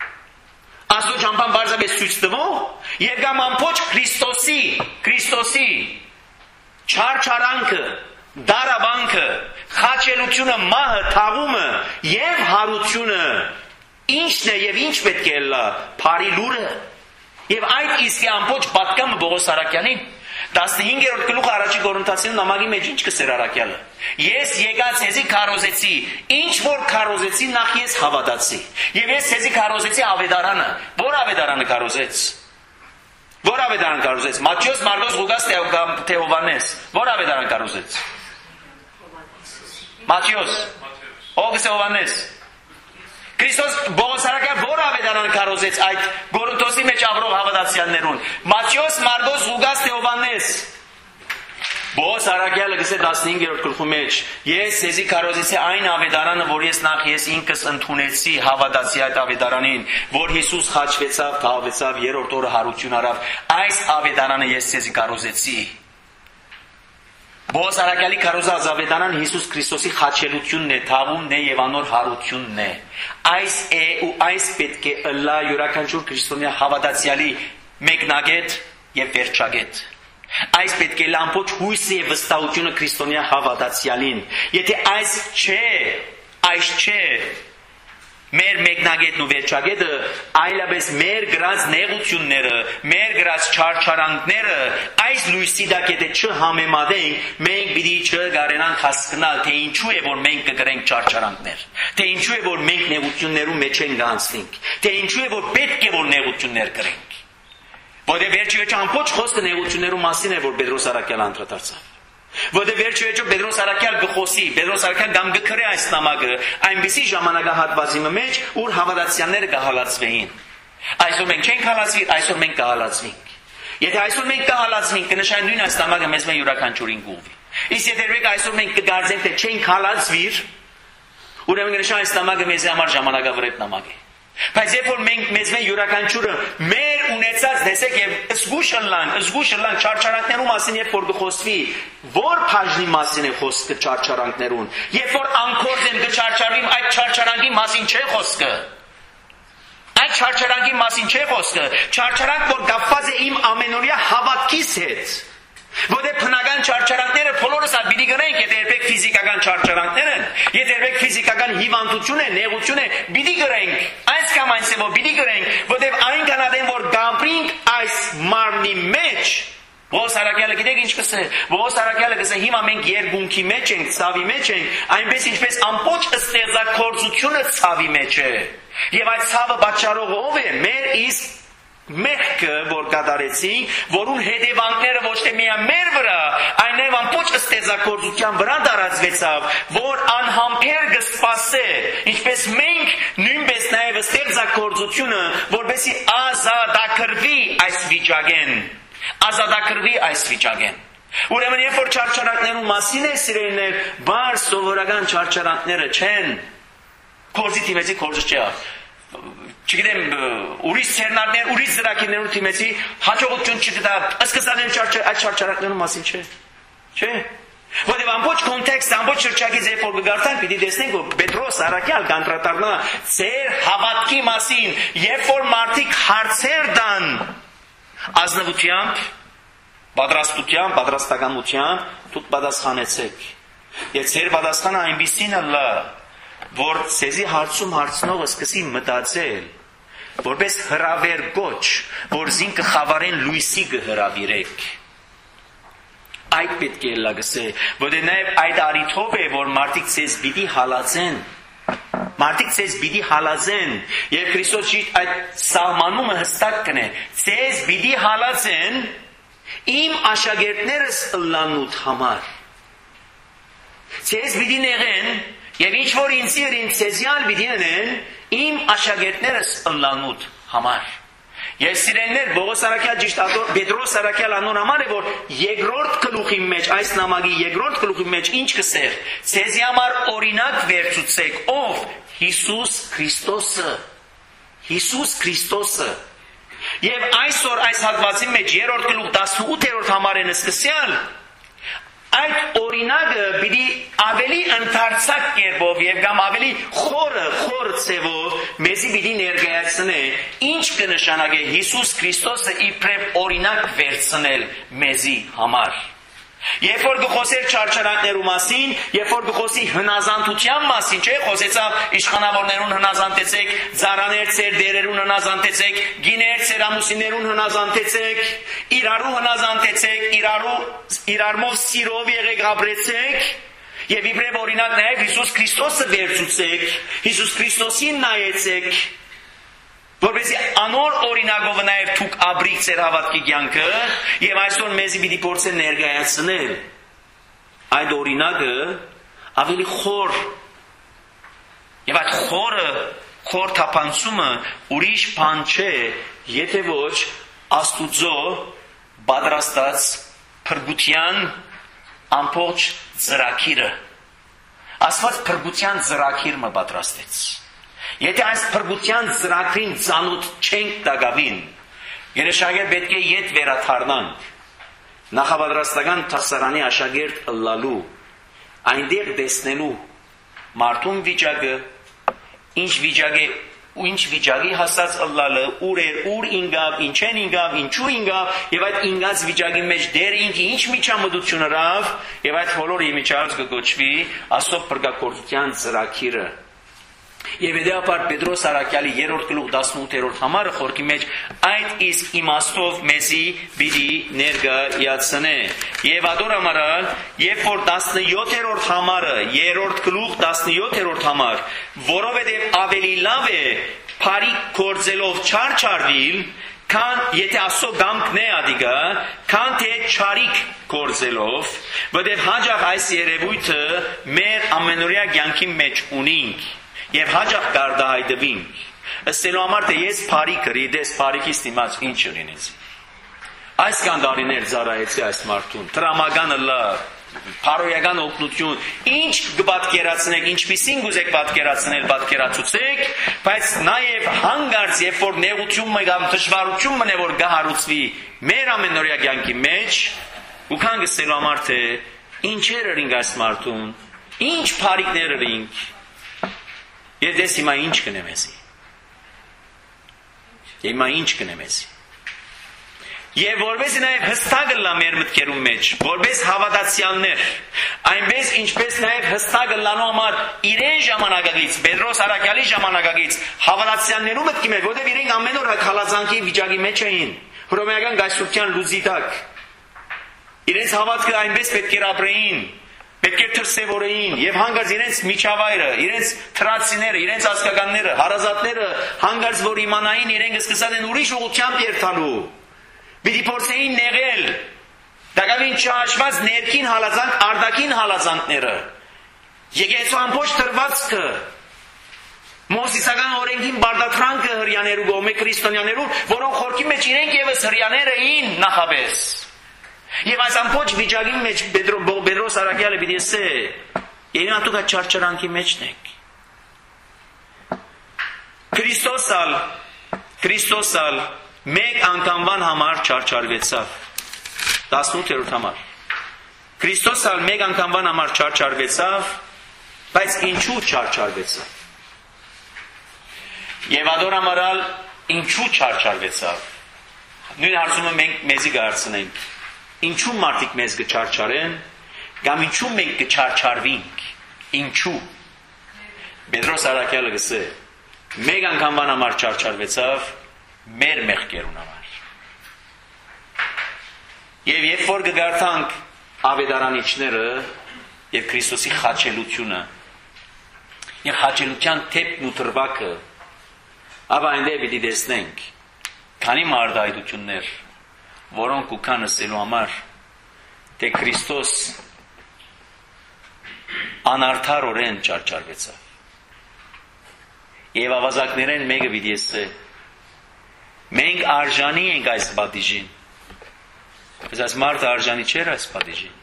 Speaker 2: Աստծո ճամփան բարձրապես ցույց տվող եւ կամ ամբողջ Քրիստոսի չարչարանքը, դարավանքը, խաչելությունը, մահը, թաղումը եւ հարությունը ինչն է եւ ինչ պետք է լա, բարի լուրը։ Եվ այդ իսկ է ամբողջ պատկամը Պողոս Արաքյալին 15-րդ գլուխ առաջի Կորինթացիներուն նամակի մեջ ինչ կսեր Արաքյալը։ Ես եկած հեզի քարոզեցի, ինչ որ քարոզեցի նախ ես հավատացի։ Եվ ես հեզի քարոզեցի ավետարանը։ Որ ավետարանը քարոզեց։ Որ ավետարան քարոզեց։ Մատթեոս, Մարկոս, Ղուկաս, թե Հովհաննես։ Որ ավետարան քարոզեց։ Մատթեոս։ Ողս Հովհաննես։ Քրիստոս Պողոս Արաքյալը որ ավետարան քարոզեց այդ Կորինթոսի մեջ ապրող հավատացյալներուն։ Մատթեոս, Մարկոս, Ղուկաս, թե Հովհաննես։ Պողոս Արաքյալը գսե 15-րդ գլխում մեջ ես հեզի քարոզեցի այն ավետարանը, որ ես ինքս ընդունեցի հավատացի այդ ավետարանին, որ Հիսուս խաչվեցավ, թաղվեցավ, 3-րդ օրը հարություն արավ։ Այս ավետարանը ես հեզի քարոզեցի։ Բոս արակյալի քարոզը ազավետանան Հիսուս Քրիստոսի խաչելությունն է, թաղումն է եւ անոր հարությունն է։ Այս է ու այս պետք է ըլլա յուրաքանչյուր քրիստոնյա հավատացյալի մեկնագետ եւ վերջագետ։ Այս պետք է լամփոչ հույսը եւ վստահությունը քրիստոնյա հավատացյալին։ Եթե այս չէ, մեր մեկնագետն ու վերջագետը այլապես մեր գրած նեղությունները, մեր գրած չարչարանքները այս լույսի դակ եթե չհամեմատենք, մենք պիտի չկարենանք հասկանալ, թե ինչու է որ մենք կգրենք չարչարանքներ, թե ինչու է որ մենք նեղություններու մեջ ենք անցնենք, թե ինչու է որ պետք է որ նեղություններ գրենք։ Որտեղ վերջի ամբողջ խոսքը նեղություններու մասին է, որ Պետրոս Արաքյալը անդրադարձավ։ Որտեղ վերջի Պետրոս Արաքյալ գխոսի, Պետրոս Արաքյալ կամ գքրե այս նամակը այնպիսի ժամանակահատվածի մեջ, ուր հավատացյալները կհալածվեին։ Այսօր մենք չենք հալածվի, այսօր մենք կհալածվենք։ Եթե այսօր մենք կհալածվենք, կնշանակի նույն այս նամակը մեզ մեն յուրաքանչյուրին կուղվի։ Իսկ եթե այսօր մենք կգարձենք, թե չենք հալածվի, ուրեմն կնշանակի այս նամակը մեզ համար ժամանակավրեպ նամակ է։ Բայց երբ որ մենք մեզ մեն յուրաքանչյուրը մեր ունեցած դեսեք եւ զգուշլան չարչարանքներու մասին երբ որ գխոսվի, որ բաժնի մասին է խոսքը չարչարանքներուն, երբ որ անկորձ եմ կչարչարվիմ, այդ չարչարանքի մասին չէ խոսքը։ Այդ չարչարանքի մասին չէ խոսքը, չարչարանք որ կապված է իմ ամենօրյա հավատքիս հետ։ Որտեղ բնական չարչարանքները բոլորս ալ պիտի գնենք, եթե երբեք ֆիզիկական չարչարանքներ են, եթե երբեք ֆիզիկական հիվանդություն է, նեղություն է, պիտի գրենք, այս կամ այնս է, որ պիտի գրենք, որտեղ այնքան ադեն որ գամբրինք այս մարմնի մեջ, Բոս Արաքյալը գիտեք ինչ կսե, Բոս Արաքյալը կսե հիմա մենք երկունքի մեջ ենք, ցավի մեջ ենք, այնպես ինչպես ամբողջ ստեղծագործությունը ցավի մեջ է, եւ այդ ցավը պատճառողը ով է, մեր իսկ մեղքը, որ կատարեցինք, որուն հետևանքները ոչ թե միայն մեր վրա, այլև ամբողջ ստեղծագործության վրա տարածվեցավ, որ անհամբեր կսպասե, ինչպես մենք նույնպես նաև ստեղծագործությունը, որպեսզի ազատագրվի այս վիճակեն։ Ուրեմն երբ որ չարչարանքներու մասին է սիրելիներ, բար սովորական չարչարանքները չեն, կորզի թիմեցի կորզը չէ։ Չգիտեմ, ուրիշ ցերնարներ, ուրիշ զրակիներու թիմեցի հաջողություն չկտա, սկսանեմ այդ չարչարանքներու մասին չէ։ Որտեղ ամբողջ կոնտեքստ, ամբողջ շրջակից երբ որ կգարտանք, պիտի տեսնենք, որ Պետրոս Արաքյալ կանդրադառնա ձեր հավատքի մասին, երբ որ մարդիկ հարցեր տան ազնվությամբ, պատրաստականությամբ, դուք պատասխանեցեք։ Եվ ձեր պատասխանը այնպիսին ըլլա, որ ցեզի հարցնողը սկսի մտածել, որպես հրավեր գոչ, որ զին կխավարեն լույսի կհրավիրեք։ Այդ պետք է լագսե, որտեղ նաև այդ արիթով է, որ մարդիկ ցեզ պիտի հալածեն, եւ Քրիստոս ճիշտ այդ սահմանումը հստակ կնե, ցեզ պիտի հալածեն իմ աշակերտներս ըլլանուտ համար։ Ցեզ պիտի նեղեն եւ ինչ որ ինձ ցեզյալ պիտի նեն իմ աշակերտներս ըլլանուտ համար։ Ես սիրելիներ Բողոս Արաքյալ ճիշտ Պետրոս Արաքյալ անուն համար է որ երկրորդ գլուխի մեջ այս նամակի երկրորդ գլուխի մեջ ինչ կսեր ցեզի համար օրինակ վերցուցեք ով Հիսուս Քրիստոսը եւ այսօր այս հատվածի մեջ երրորդ գլուխ 18-րդ համարն է սկսյալ այդ օրինակը պիտի ավելի ընդարձակ կերպով եւ կամ ավելի խոր ցևով մեզի պիտի ներկայացնե ինչ կնշանակե Հիսուս Քրիստոսը իբրև օրինակ վերցնել մեզի համար։ Երբ որ գխոսեր չարչարանքներու մասին, երբ որ գխոսի հնազանդության մասին, չէ, խոսեցավ իշխանավորներուն հնազանդեցեք, ծառաներ ծեր դերերուն հնազանդեցեք, գիներ ծեր ամուսիններուն հնազանդեցեք, իրարու հնազանդեցեք, իրարմով սիրով եղեք ապրեցեք, եւ իբրև օրինակ նաեւ Հիսուս Քրիստոսը վերցուցեք, Հիսուս Քրիստոսին նայեցեք, որպեսզի անոր օրինակով նաև դուք ապրիք ձեր հավատքի կյանքը եւ այսօր մեզի պիտի փորձեն ներկայացնել այդ օրինակը ավելի խոր եւ այդ խոր թափանցումը ուրիշ բան չէ եթե ոչ Աստուծո պատրաստած փրկության ամբողջ ծրագիրը Աստված փրկության ծրագիրը պատրաստեց Եթե այս փրկության ծրագրին ծանոթ չենք դակավին, երեշաները պետք է ետ վերաթարնանք, նախապատրաստական տասարանի աշակերտ ըլլալու, այնտեղ տեսնելու մարդուն վիճակը, ինչ վիճակի հասած ըլլալը, ուր ինգավ, ինչեն ինգավ, ինչու ինգավ, եւ այդ ինգած վիճակի մեջ դեր ինքը ինչ միջամտություն հրավ, եւ այդ բոլորի միջից կգոչվի Աստծո փրկակորթության ծրագիրը։ Եվ դեպար Պետրոս Արաքյալի 3-րդ գլուխ 18-րդ համարը խորքի մեջ այդ իսկ իմաստով մեզի պիտի ներկայացնե։ Եվ ադոր ամարալ, երբ որ 17-րդ համարը, 3-րդ գլուխ 17-րդ համար, որովհետև ավելի լավ է բարիք գործելով չարչարվիլ, քան եթե Աստծո գամքն է ադիգա, քան թե չարիք գործելով, որովհետև հաջող այս երևույթը մեր ամենօրյա կյանքի մեջ ունենք։ Եվ հաջող գարդահայտվինք, ըստելու համար թե ես բարիք կրի, դες բարիքից դիմաց ինչ լինեցի։ Այս կանդարիներ ծառայեցի այս մարդուն, տրամական լավ, փարոյական օգնություն, ինչ կպատկերացնեք, ինչպիսին գուզեք պատկերացնել, պատկերացուցեք, բայց նաև հանգարց, երբ որ նեղությունը կամ դժվարությունը մնե որ գահարուցվի մեր ամենօրյա կյանքի մեջ, ու քան գսելու համար թե ինչեր ըրինք այս մարդուն, ինչ բարիքներ ըրինք, Եվ դες հիմա ինչ կնեմ էսի։ Հիմա ինչ կնեմ էսի։ Եվ որպես նաև հստակ լա մեր մտքերում մեջ, որպես հավատացյալներ, այնպես ինչպես նաև հստակ լանու համար իրեն ժամանակակից, Պետրոս Արաքյալի ժամանակակից հավատացյալներու մտքի մեջ, որտեղ իրենք ամեն օր հալածանքի վիճակի մեջ էին, հռոմեական գայսրության լուծի տակ։ Իրենց հավատքը այնպես պետք էր ապրեին, պետք է թրսևորեին եւ հանգարց իրենց միջավայրը, իրենց թրացիները, իրենց ասկականները, հարազատները հանգարց որ իմանային իրենք սկսած են ուրիշ ուղղությամբ երթալու։ Պիտի փորձեին նեղել, դակավին չհաշված ներքին հալածանք, արտաքին հալածանքները։ Եկեղեցու ամբողջ թրվածքը, Մոսիսական օրենքին բարդատրանքը հрьяաներու գոմե քրիստոնյաներու, որոնք խորքի մեջ իրենք եւս հрьяաներ էին նախաբես։ Եվ այս ամբողջ վիճակի մեջ Պետրոս Արաքյալը պիտի ասե, երբ դուք չարչարանքի մեջն եք։ Քրիստոսալ մեկ անգամվան համար չարչարվեցավ։ 18-րդ համար։ Քրիստոսալ մեկ անգամվան համար չարչարվեցավ, բայց ինչու չարչարվեցավ։ Եվ ադոր ամարալ ինչու չարչարվեցավ։ Նույն հարցումը մենք մեզի կհարցնենք։ Ինչու մարդիկ մեզ կչարչարեն, կամ ինչու մենք կչարչարվինք, ինչու։ Պետրոս Արաքյալը գսե, մեկ անգամվան համար չարչարվեցավ, մեր մեղքերուն համար։ Եվ երբ որ կգարթանք ավետարանիչները եւ Քրիստոսի խաչելությունը, եւ խաչելության թեփն ու տրվակը, ապա այնտեղ պիտի տեսնենք, քանի մարդայդություններ որոնք ու կան ասելու համար, թե Քրիստոս անարդարորեն չարչարվեցավ։ Եվ ավազակներեն մեկը պիտի ասե, մենք արժանի ենք այս պատիժին։ Բայց այս մարդը արժանի չէր այս պատիժին։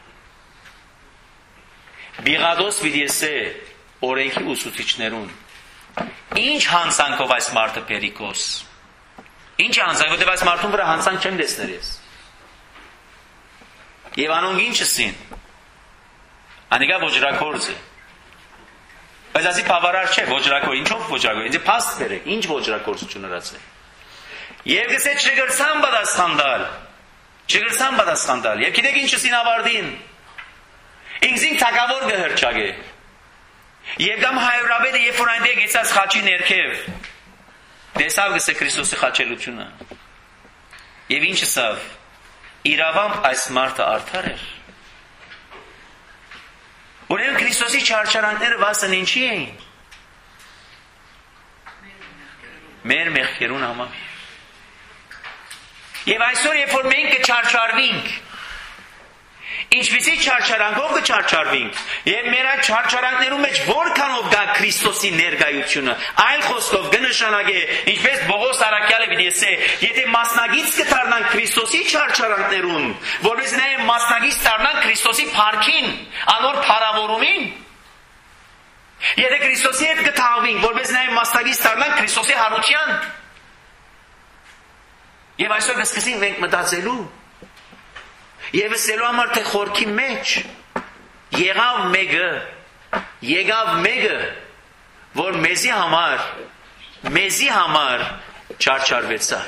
Speaker 2: Բիղադոս պիտի ասե օրենքի ուսուցիչներուն, ինչ հանցանքով այս մարդը Պերիկոս։ Ինչ հանցանք, որտեղ այս մարդուն վրա հանցանք չեմ տեսներ ես։ Եվ անոնք ինչ ասին։ Անիկա ոչրակորձ է։ Բայց ասի բավարար չէ, ոչրակոր, ինչով ոչրակոր, ինձ փաստ բերեք, ինչ ոչրակորձություն հրացե։ Եվ գսե չգրցան պատասխանդալ։ Եվ գիտեք ինչ ասին ավարտին։ Ինքզին թակավոր գհրճագե։ Եվ կամ հայրաբեդը երբ որ այնտեղ գեցած խաչի ներքև տեսավ գսե Քրիստոսի խաչելությունը։ Եվ ինչ ասավ, իրավամբ այս մարդը արդար էր։ Ուրեմն Քրիստոսի չարչարանքները վասն ինչի էին։ Մեր մեղքերուն համար։ Եվ այսօր երբ որ մենք կչարչարվինք, ինչպիսի չարչարանքով կչարչարվինք, եւ մեր այդ չարչարանքներու մեջ որքանով գա Քրիստոսի ներկայությունը, այլ խոսքով կնշանակե, ինչպես Պողոս Արաքյալը պիտի ասե, եթե մասնագից կդառնանք Քրիստոսի չարչարանքներուն, որպես նաեւ մասնագից դառնանք Քրիստոսի փառքին, անոր փառավորումին, եթե Քրիստոսի հետ կթաղվենք, որպես նաեւ մասնագից դառնանք Քրիստոսի հարության, եւ այսօր կսկսենք մենք մտածելու Եվ ասելու համար թե խորքի մեջ եկավ մեկը, որ մեզի համար չարչարվեցավ։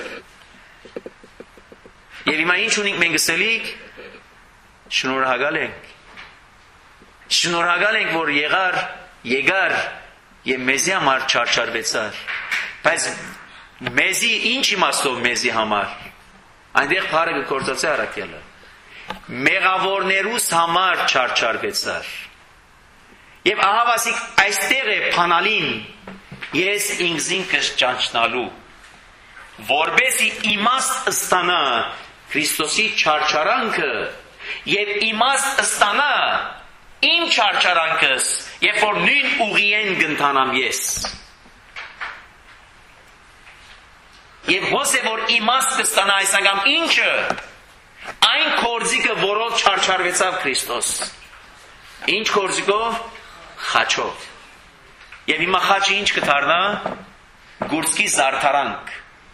Speaker 2: Եվ հիմա ինչ ունենք մենք ասելիք, շնորհակալ ենք, որ եկար եւ մեզի համար չարչարվեցար։ Բայց մեզի ինչ իմաստով մեզի համար։ Այնտեղ բառը գործածի առաքյալը։ Մեղավորներուս համար չարչարվեցար։ Եվ ահավասիկ այստեղ է փանալին ես ինքս ճանչնալու, որբեսի իմաստ ստանա Քրիստոսի չարչարանքը եւ իմաստ ստանա իմ չարչարանքս, երբ որ նույն ուղիեն գնտանամ ես։ Եվ հոս է որ իմաստ կստանա այս անգամ ինչը, այն կորձիկը, որով չարչարվեցավ Քրիստոս։ Ինչ կորձիկով? Խաչով։ Եվ հիմա խաչը ինչ կդառնա? Գուրծքի զարդարանք։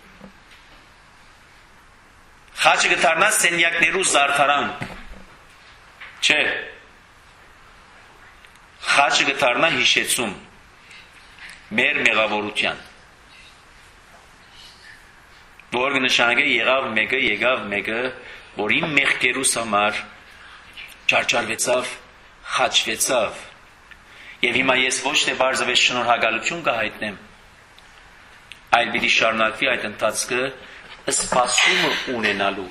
Speaker 2: Խաչը կդառնա սենյակներու զարդարանք։ Չէ։ Խաչը կդառնա հիշեցում մեր մեղավորության։ Որ կնշանակե եկավ մեկը, որ իմ մեղքերուս համար չարչարվեցավ, խաչվեցավ։ Եվ հիմա ես ոչ թե բարձրապես շնորհակալություն կհայտնեմ, այլ պիտի շարունակվի այդ ընթացքը սպասումը ունենալու,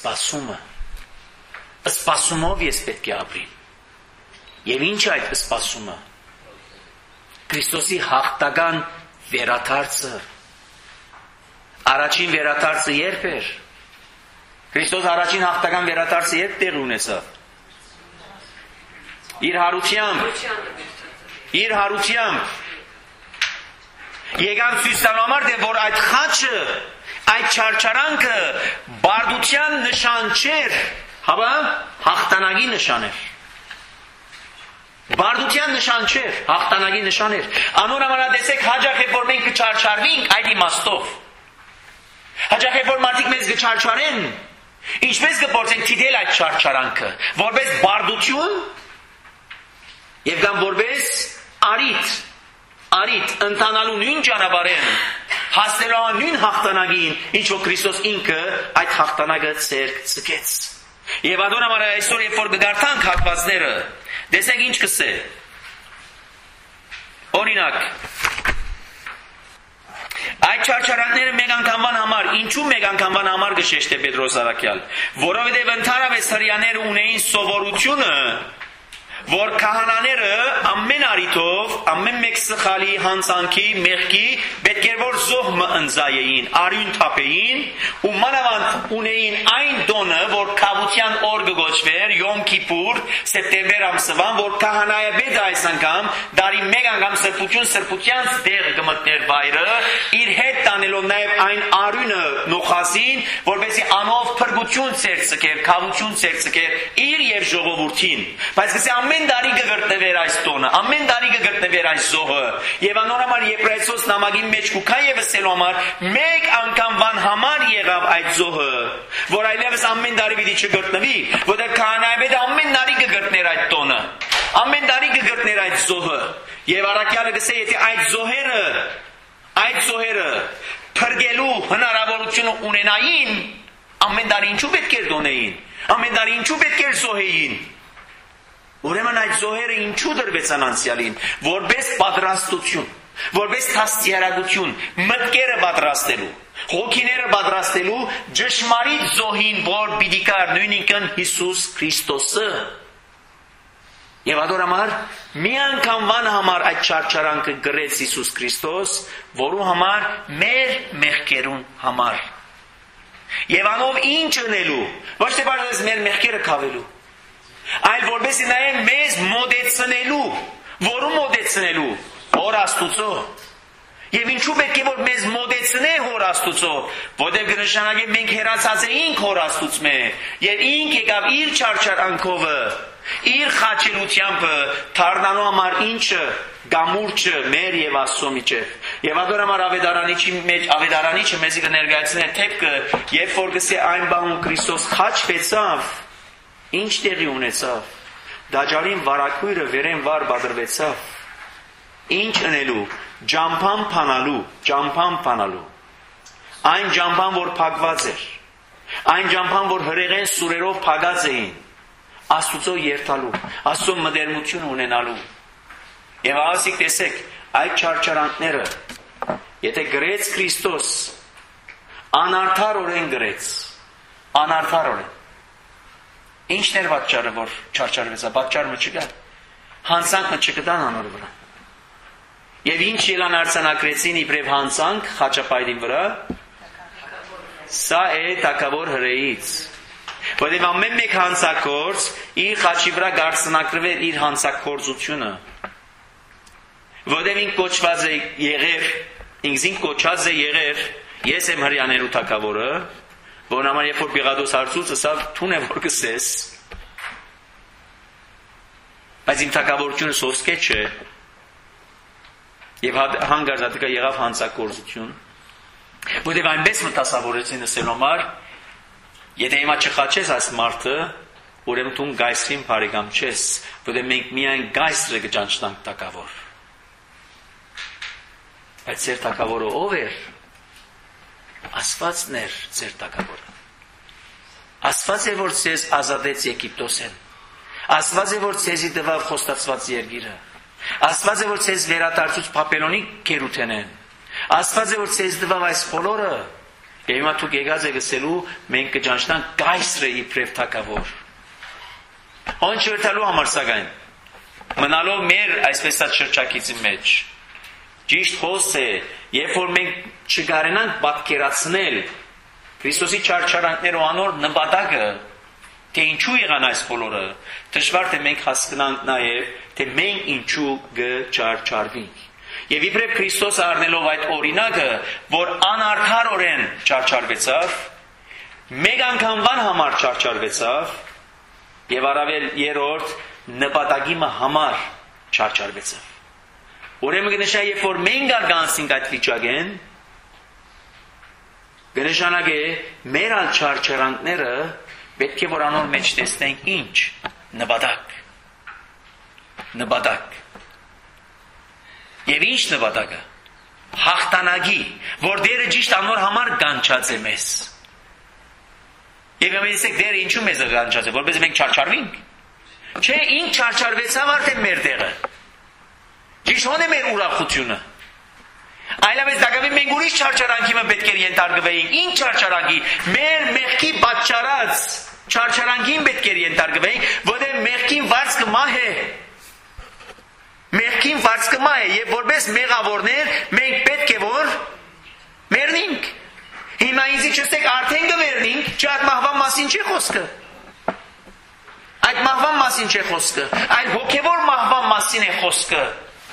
Speaker 2: սպասումով ես պետք է ապրեմ։ Եվ ինչ է այդ սպասումը? Քրիստոսի հաղթական վերադարձը։ Առաջին վերադարձը երբ էր? Քրիստոս առաջին հաղթական վերադարձը երբ տեղի ունեցավ? Իր հարությամբ եկան ցույց տալու համար, որ այդ խաչը, այդ չարչարանքը բարդության նշան չէր, հապա հաղթանակի նշան էր։ Բարդության նշան չէր, հաղթանակի նշան էր։ Անորամարադեսեք հաջախ է որ մենք կչարչարվենք այդ իմաստով։ Հաջախ է որ մարդիկ մեզ կչարչարեն, ինչպես կփորձենք դիտել այդ չարչարանքը, որպես բարդություն եւ կամ որպես արիթ ընթանալու նույն ճանապարհին, հասնելու նույն հաղթանակին, ինչ որ Քրիստոս ինքը այդ հաղթանակը ցերկ ցկեց։ Եվ adonamara այսօր երբ որ կգարտանք հատվածները, տեսեք ինչ կսե։ Օրինակ, այդ չարչարանքները մեկ անգամվան համար, ինչու մեկ անգամվան համար կշեշտե Պետրոս առաքյալ, որովհետև ընդհանրապես հրեաները ունեին սովորությունը, որ քահանաները ամեն արիթով, ամեն մեկ սխալի, հանցանքի, մեղքի պետք էր որ զոհ ընձայեին, արյուն թափեին ու մանավանդ ունեին այն դոնը, որ քավության օր կգոչվեր, Յոմ Քիպուր, սեպտեմբեր ամսվան, որ քահանայը պետք այս անգամ դարի մեկ անգամ սրբության տեղ կմտներ վայրը, իր հետ տանելով նաև այն արյունը նոխասին, որպեսզի անով փրկություն ցերծկեր, քավություն ցերծկեր իր եւ ժողովրդին։ Բայց գսե ամեն տարի կգրտվեր այս տոնը, ամեն տարի կգրտվեր այս զոհը, եւ անորամար Եբրայեցոս նամակի մեջ կուքա եւ ասելու համար մեկ անգամվան համար եղավ այդ զոհը, որ այլևս ամեն տարի պիտի չգրտնվի, որտեղ քահանայը պետք է ամեն տարի կգրտներ այդ տոնը, ամեն տարի կգրտներ այդ զոհը, եւ առաքյալը գսե եթե այդ զոհերը փրկելու հնարավորությունը ունենային, ամեն տարի ինչու պետք էր դոնեին, ամեն տարի ինչու պետք էր զոհեին։ Ուրեմն այդ զոհերը ինչու դրվեցան անցյալին, որպես պատրաստություն, որպես դաստիարակություն, մտքերը պատրաստելու, հոգիները պատրաստելու ճշմարիտ զոհին, որ պիտի կար նույնիսկ Հիսուս Քրիստոսը։ Եվ adorամար մի անգամվան համար այդ չարչարանքը գրեց Հիսուս Քրիստոս, որու համար մեր մեղքերուն համար։ Եվ անով ինչ ընելու, ոչ թե բարձր մեր մեղքերը քավելու, այլ որպեսզի նաև մեզ մոտեցնելու, որու մոտեցնելու, Հոր Աստուծո։ Եվ ինչու պետք է որ մեզ մոտեցնե Հոր Աստուծո, որտեղ կնշանակե մենք հեռացած էինք Հոր Աստուծմե, եւ ինք եկավ իր չարչարանքովը, իր խաչելությամբ դառնալու համար ինչը գամուրջը մեր եւ Աստծո միջեւ։ Եվ adorամար ավետարանիչը մեզ կներկայացնե թեփքը, երբ որ գսե այն բանում Քրիստոս խաչվեցավ, Ինչ տեղի ունեցավ։ Դաջալին վարակույրը վերեն վար բادرվեցավ։ Ինչ ընելու, ջամփան փանալու։ Այն ջամփան, որ փակված էր, այն ջամփան, որ հրեղեն սուրերով փակած էին, Աստուծո երթալու, Աստծո մտերմություն ունենալու։ Եվ ասիկ տեսեք, այդ չարչարանքները, եթե գրեց Քրիստոս, անարդարորեն գրեց, անարդարորեն։ Ինչն էր պատճառը, որ չարչարվեցա, պատճառը չկա, հանցանքը չկտան անոր վրա։ Եվ ինչ ելան արձանագրեցին իբրև հանցանք խաչապայրին վրա, սա է թագավոր հրեից։ Որտեղ ամեն մեկ հանցակորձ իր խաչի վրա գարցնակրվել իր հանցակորձությունը։ Որտեղ ինք կոչված է եղեր, ինքզին կոչած է եղեր, ես եմ հրյաներու թագավորը, որն համար երբ որ Պիղատոս հարցուց, ասավ թուն է որ գսես, բայց իմ թագավորությունը սոսկե չէ, եւ հանգարզատիկա եղավ հանցակորձություն, որտեղ այնպես մտասավորեցին ասելու համար, եթե հիմա չխաչես այս մարդը, ուրեմն դու գայսրին բարեկամ չես, որտեղ մենք միայն գայսրը կճանչնանք թագավոր։ Բայց ձեր թագավորը ով էր։ Աստվածն էր ձեր թագավորը։ Աստված է, որ ձեզ ազատեց Եգիպտոսեն։ Աստված է, որ ձեզի տվավ խոստացված երկիրը։ Աստված է, որ ձեզ վերադարձուց Բաբելոնի գերութենեն։ Աստված է, որ ձեզ տվավ այս բոլորը։ Եվ հիմա դուք եկած եք ասելու, մենք կճանչնանք գայսրը իբրև թագավոր։ Ոնց վերթալու համար սակայն։ Մնալով մեր այսպես շրջակիցի մեջ։ Ճիշտ խոս է, երբ որ մենք չկարենանք պատկերացնել Քրիստոսի չարչարանքներով անոր նպատակը, թե ինչու եղան այս բոլորը, դժվար թե մենք հասկանանք նաև, թե մենք ինչու կչարչարվենք։ Եվ իբրև Քրիստոս առնելով այդ օրինակը, որ անարդարորեն չարչարվեցավ, մեկ անգամվան համար չարչարվեցավ, եւ առավել երրորդ նպատակի համար չարչարվեցավ։ Ուրեմն կնշանակի, երբ որ մենք արգանցինք այդ վիճակեն, կնշանակի մեր ալ չարչարանքները պետք է որ անոր մեջ տեսնենք ինչ նպատակ։ Եվ ինչ նպատակը։ Հաղթանակի, որ դերը ճիշտ անոր համար գանչած է մեզ։ Եվ ամենիսեք դերը ինչու մեզ գանչած է, որպես մենք չարչարվենք։ Չէ, ինչ չարչարվեցավ արդեն մեր տեղը։ Ճիշտ ո՞ն է մեր ուրախությունը։ Այլապես դակավի մենք ուրիշ չարչարանքի պետք է ենթարկվեինք։ Ինչ չարչարանքի։ Մեր մեղքի պատճառած չարչարանքին պետք է ենթարկվեինք, որտեղ մեղքին վարձքը մահ է։ Մեղքին վարձքը մահ է, եւ որպես մեղավորներ մենք պետք է որ մեռնենք։ Հիմա ինձ չստեք արդեն կվերնենք, չէ՞ այդ մահվան մասին չի խոսքը։ Այդ մահվան մասին չէ խոսքը, այլ հոգևոր մահվան մասին է խոսքը։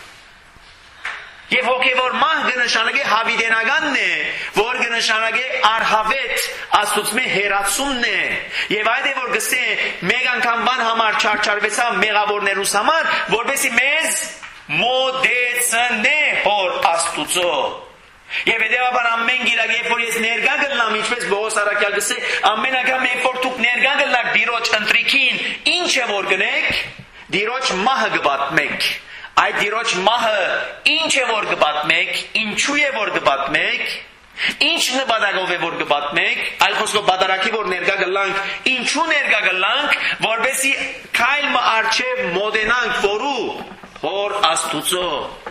Speaker 2: Եվ հոգևոր մահ կնշանակի հավիտենականն է, որ կնշանակի արհավետ Աստծո հերացումն է։ Եվ այդ է որ գսե մեկ անգամվան համար չարչարվեցավ մեղավորներուս համար, որպեսզի մեզ մոդեցնե հոր Աստծո։ Եվ հետևաբար ամեն գիրակ, երբ որ ես ներկա գտնամ, ինչպես Պողոս առաքյալ գսե, ամեն անգամ երբ որ դուք ներկա գտնաք Տիրոջ ընտրիքին, ինչ է որ գնեք, Տիրոջ մահը կպատմեք։ Այդ Տիրոջ մահը ինչ է որ կպատմեք, ինչու է որ կպատմեք, ինչ նպատակով է որ կպատմեք, այլ խոսքով բادرակի որ ներկա գլանք, ինչու ներկա գլանք, որպեսզի քայլ առջև մոտենանք որու հոր Աստուծո։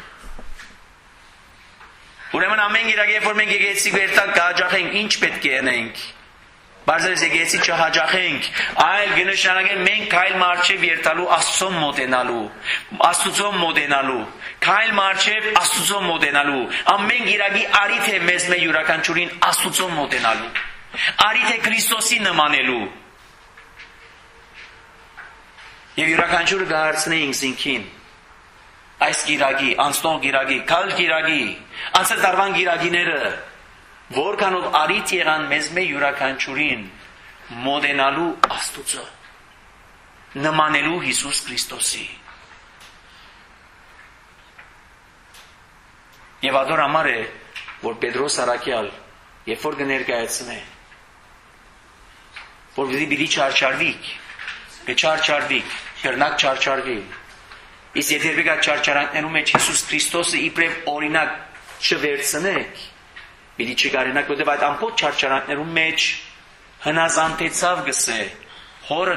Speaker 2: Ուրեմն ամեն գիրակ երբ որ մենք եկեցի վերտակ կհաջախենք, ինչ պետք է անենք։ Բարձրացի եկեցի չհաջախենք, այլ կնշանակի մենք քայլ մարչև երթալու Աստծո մոտենալու, Աստուծո մոտենալու, քայլ մարչև Աստուծո մոտենալու, ամեն գիրակի արիթ է մեզ մեր յուրաքանչյուրին Աստուծո մոտենալու, արիթ է Քրիստոսի նմանելու։ Եվ յուրաքանչյուրը կհարցնի ինքզինքին, այս գիրակի, անցնող գիրակի, քալ գիրակի, անցել տարվան գիրակիները, որքանով արիթ եղան մեզ մեր յուրաքանչյուրին մոտենալու Աստուծո, նմանելու Հիսուս Քրիստոսի։ Եվ ադոր համար է, որ Պետրոս առաքյալ, երբ որ կներկայացնե, որ պիտի չարչարվիք, կչարչարվի, կրնակ չարչարվի։ Իսկ եթե դուք այդ չարչարանքներում մեջ Հիսուս Քրիստոսը իբրև օրինակ չվերցնեք, պիտի չկարենաք, որտեղ այդ ամբողջ չարչարանքներում մեջ հնազանդեցավ գսե հորը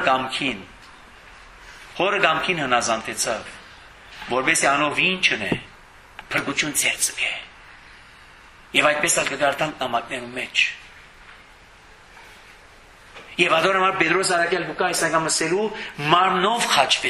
Speaker 2: գամքին հնազանդեցավ, որովհետեւ անով ինչն է փրկություն ծերծվի։ Եվ այդպես էլ կդարձան նամակներում մեջ։ Եվ adorama Պետրոս արաքել Լուկա Իսակամսելու մարմնով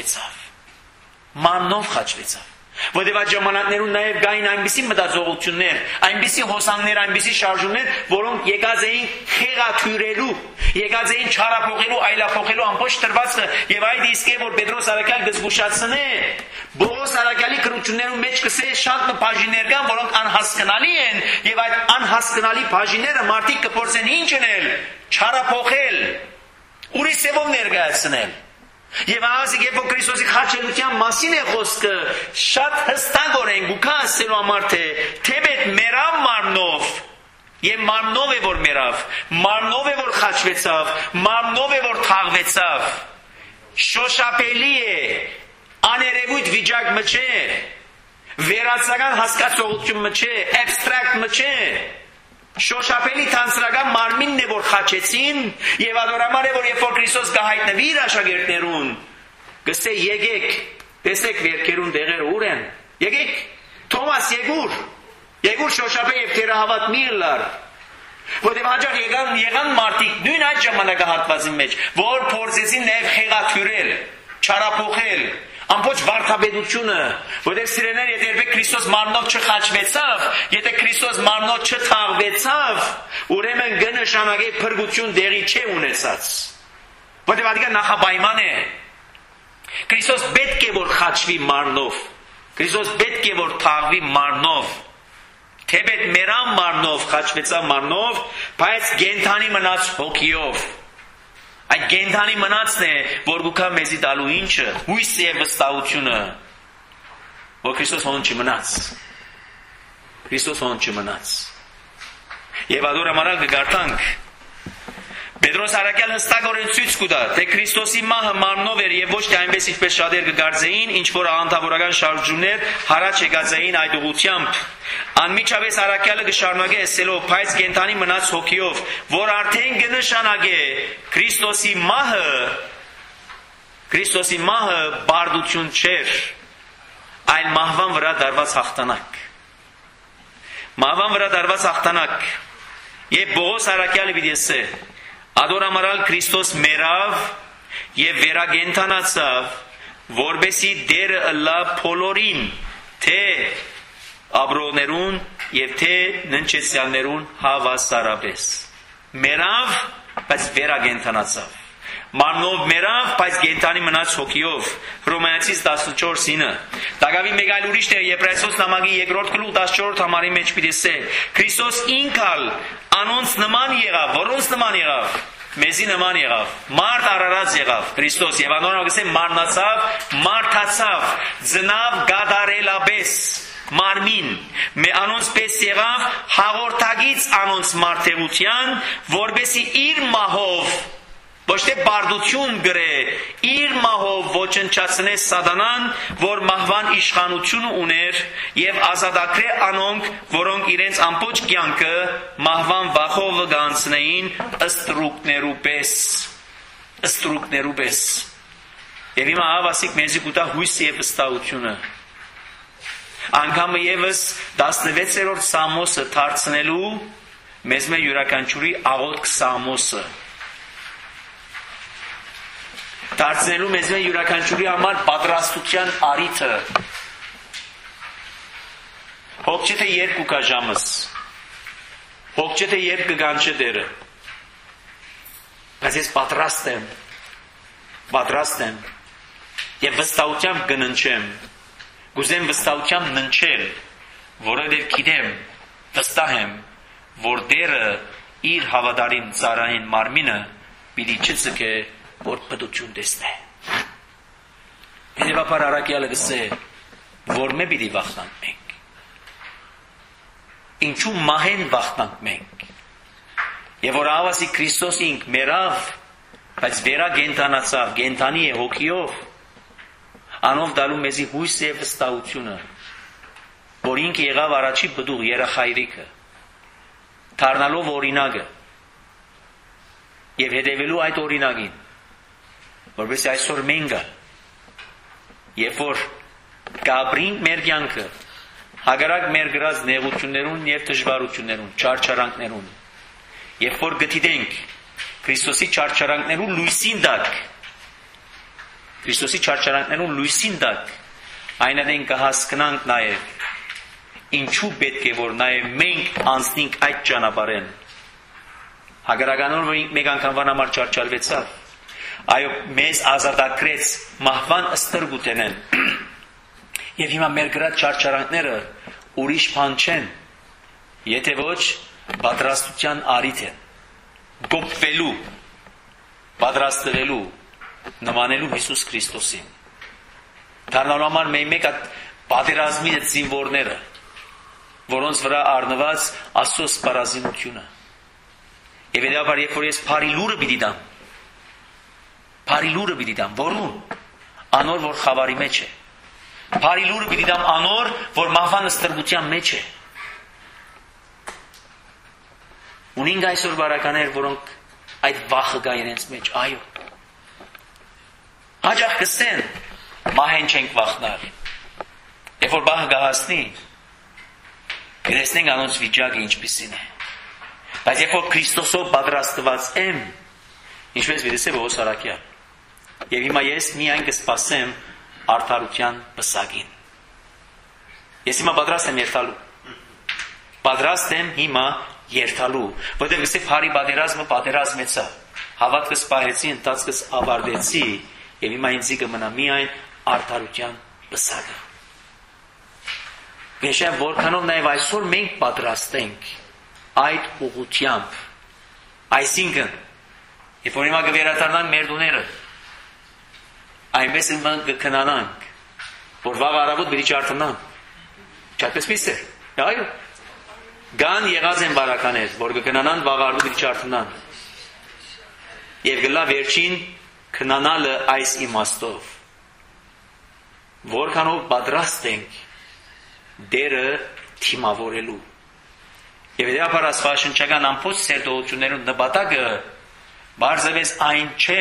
Speaker 2: խաչվեցավ։ Որտեղ այդ ժամանակներում նաև գային այնպիսի մտածողություններ, այնպիսի հոսանքներ, այնպիսի շարժումներ, որոնք եկած էին խեղաթյուրելու, եկած էին չարափոխելու, այլափոխելու ամբողջ տրվածքը, եւ այդ իսկ է որ Պետրոս արաքել գզգուշացնե, Բողոս արաքյալի քրություններում մեջ կսե շատ բաժիններ կան, որոնք անհասկանալի են, եւ այդ անհասկանալի բաժինները մարդիկ կփորձեն ինչ անել, չարափոխել, ուրիշ սեվով ներկայացնել։ Եվ ասիկ երբ որ Քրիստոսի խաչելության մասին է խոսքը, շատ հստակորեն գուքա ասելու համար թեպետ մերավ մարմնով, եւ մարմնով է որ մերավ, մարմնով է որ խաչվեցավ, մարմնով է որ թաղվեցավ, շոշափելի է, աներևույթ վիճակ մը չէ, վերացական հասկացողություն մը չէ, էբստրակտ մը չէ, շոշափելի թանցրական մարմինն է որ խաչեցին եւ adorամար է որ երբ որ Քրիստոս գահիտնվի իր աշակերտներուն գսե եկեք տեսեք վերքերուն դեղերը ուր են եկեք Թոմաս եկուր շոշափե եւ թերահավատ մի լար որտեղ հաջող եղան մարդիկ նույն այդ ժամանակահատվածի մեջ որ փորձեցին նաեւ խեղաթյուրել չարափոխել ամբողջ վարդապետությունը, որտեղ սիրելիներ, եթե երբեք Քրիստոս մարմնով չխաչվեցավ, եթե Քրիստոս մարմնով չթաղվեցավ, ուրեմն կնշանակե փրկություն դեղի չէ ունեցած։ Որտեղ դա նախապայման է։ Քրիստոս պետք է որ խաչվի մարմնով, Քրիստոս պետք է որ թաղվի մարմնով։ Թեպետ մերան մարմնով խաչվեցավ մարմնով, բայց գենթանի մնաց հոգիով։ Այդ գենթանի մնացն է, որ գուքա մեզի տալու ինչը, հույսը եւ վստահությունը, որ Քրիստոս հոն չմնաց։ Քրիստոս հոն չմնաց։ Եվ adorամարալ կգարտանք, Պետրոս արաքյալ հստակորեն ցույց կտա, թե Քրիստոսի մահը մարմնով էր եւ ոչ թե այնպես ինչպես շատեր կգարձեին, ինչ որ անդավորական շարժումներ հարաճ եկած էին այդ ուղղությամբ։ Անմիջապես արաքյալը կշարունակե ասելով, բայց կենթանի մնաց հոգիով, որ արդեն կնշանակե Քրիստոսի մահը բարդություն չէր, այլ մահվան վրա դարված հաղթանակ։ Մահվան վրա դարված հաղթանակ։ Եվ Բողոս արաքյալը պիտի ասե, adorամարալ Քրիստոս մերավ եւ վերագենթանացավ, որբեսի դերը ըլլա փոլորին, թե աբրոներուն եւ թե ննչեցյալներուն հավասարապես։ Մերավ, բայց վերագենթանացավ։ Մարմնով մերավ, բայց գենթանի մնաց հոգիով։ Հռոմեացիս 14:9։ Դագավի մեկ այլ ուրիշ տեղ Եբրայեցոս նամակի 2-րդ գլուխ 14 համարի մեջ պիտի ասե. Քրիստոս ինքալ անոնց նման եղավ, որոնց նման եղավ, մեզի նման եղավ, մարդ արարած եղավ Քրիստոս եւ անոնց ասե մարմնացավ, մարդացավ, ծնավ գադարելաբես մարմին, անոնց պես եղավ հաղորդագից անոնց մարդեղության, որբեսի իր մահով ոչ թե բարդություն գրե, իր մահով ոչնչացնե սատանան, որ մահվան իշխանություն ուներ եւ ազատագրե անոնք, որոնք իրենց ամբողջ կյանքը մահվան վախով գանցնեին ըստրուկներու պես։ Եվ հիմա ավասիկ մեզի կուտա հույսը եւ վստահությունը։ Անգամ եւս 16-րդ Սամոսը դարձնելու մեզ մե յուրաքանչյուրի աղոթք Սամոսը դարձնելու մեզ մե յուրաքանչյուրի համար պատրաստության արիթը։ Հոգ չէ թե երբ կուկա ժամս, հոգ չէ թե երբ կգանչե դերը, բայց ես պատրաստ եմ եւ վստահությամբ կննչեմ, գուզեմ վստահությամբ ննչել, որովհետեւ գիտեմ, վստահ եմ, որ դերը իր հավատարիմ ծառային մարմինը պիտի չձգե որ պետություն տեսնե։ Հետևաբար արաքյալը գսե, որ մե պիտի վախնանք մենք։ Ինչու մահեն վախնանք մենք։ Եվ որ ավասի Քրիստոս ինք մերավ, բայց վերա գենթանացավ, գենթանի է հոգիով, անով դալու մեզի հույս եւ վստահությունը, որ ինքը եղավ առաջի բդուղ երախայրիկը, դառնալով օրինակը եւ հետևելու այդ օրինակին, որովհետեւ այսօր մենք երբ որ կապրինք մեր կյանքը հագարակ մեր գրած նեղություններուն եւ դժվարություններուն, չարչարանքներուն, երբ որ գտիտենք Քրիստոսի չարչարանքներուն լույսին տակ, այնադեն կհասկանանք նաեւ ինչու պետք է որ նաեւ մենք անցնենք այդ ճանապարհեն։ Հագարականորեն որ մեկ անգամվան համար չարչարվեցավ, այո, մեզ ազատագրեց մահվան ստրգութենեն։ Եվ հիմա մեր գրած չարչարանքները ուրիշ բան չեն, եթե ոչ պատրաստության առիթ են, գոփվելու, պատրաստվելու, նմանելու Հիսուս Քրիստոսին։ Դառնալու համար մեկ պատերազմի զինվորները, որոնց վրա առնված Աստծո սպառազինությունը։ Եվ հետաբար երբ որ ես բարի լուրը պիտի դամ, որում անոր որ խավարի մեջ է, բարի լուրը պիտի դամ անոր որ մահվան ստրգության մեջ է։ Ունենք այսօր բարականներ, որոնք այդ վախը կա իրենց մեջ, այո։ Հաճախ կստեն, մահեն չենք վախնալ։ Երբ որ բահը գահասնի, գրեսնենք անոնց վիճակը ինչպիսին է։ Բայց երբ որ Քրիստոսով պատրաստված եմ, ինչպես վիրեսե Պողոս Արաքյալ, եւ հիմա ես միայն կսպասեմ արդարության պսակին։ Ես հիմա պատրաստ եմ երթալու։ Պատրաստ եմ հիմա երթալու, որտեղ գսե բարի պատերազմը պատերազմեցա, հավատքս պահեցի, ընթացքս ավարտեցի, եւ հիմա ինձ կմնա միայն արդարության պսակը։ Գեշեմ որքանով նաեւ այսօր մենք պատրաստ ենք այդ ուղղությամբ, այսինքն երբ որ հիմա կվերադառնանք մեր տուները, այնպես կքնանանք, որ վաղ առավոտ բերի չարթնանք, չայդպես միսը, այո, Գան եղած են բարականեր, որ կքնանան վաղ առավոտ չարթնան։ Եվ գլա վերջին քնանալը այս իմաստով, որքանով պատրաստ ենք դերը թիմավորելու։ Եվ դեպի աստվածաշնչական ամբողջ սերտողություններուն նպատակը բարձրապես այն չէ,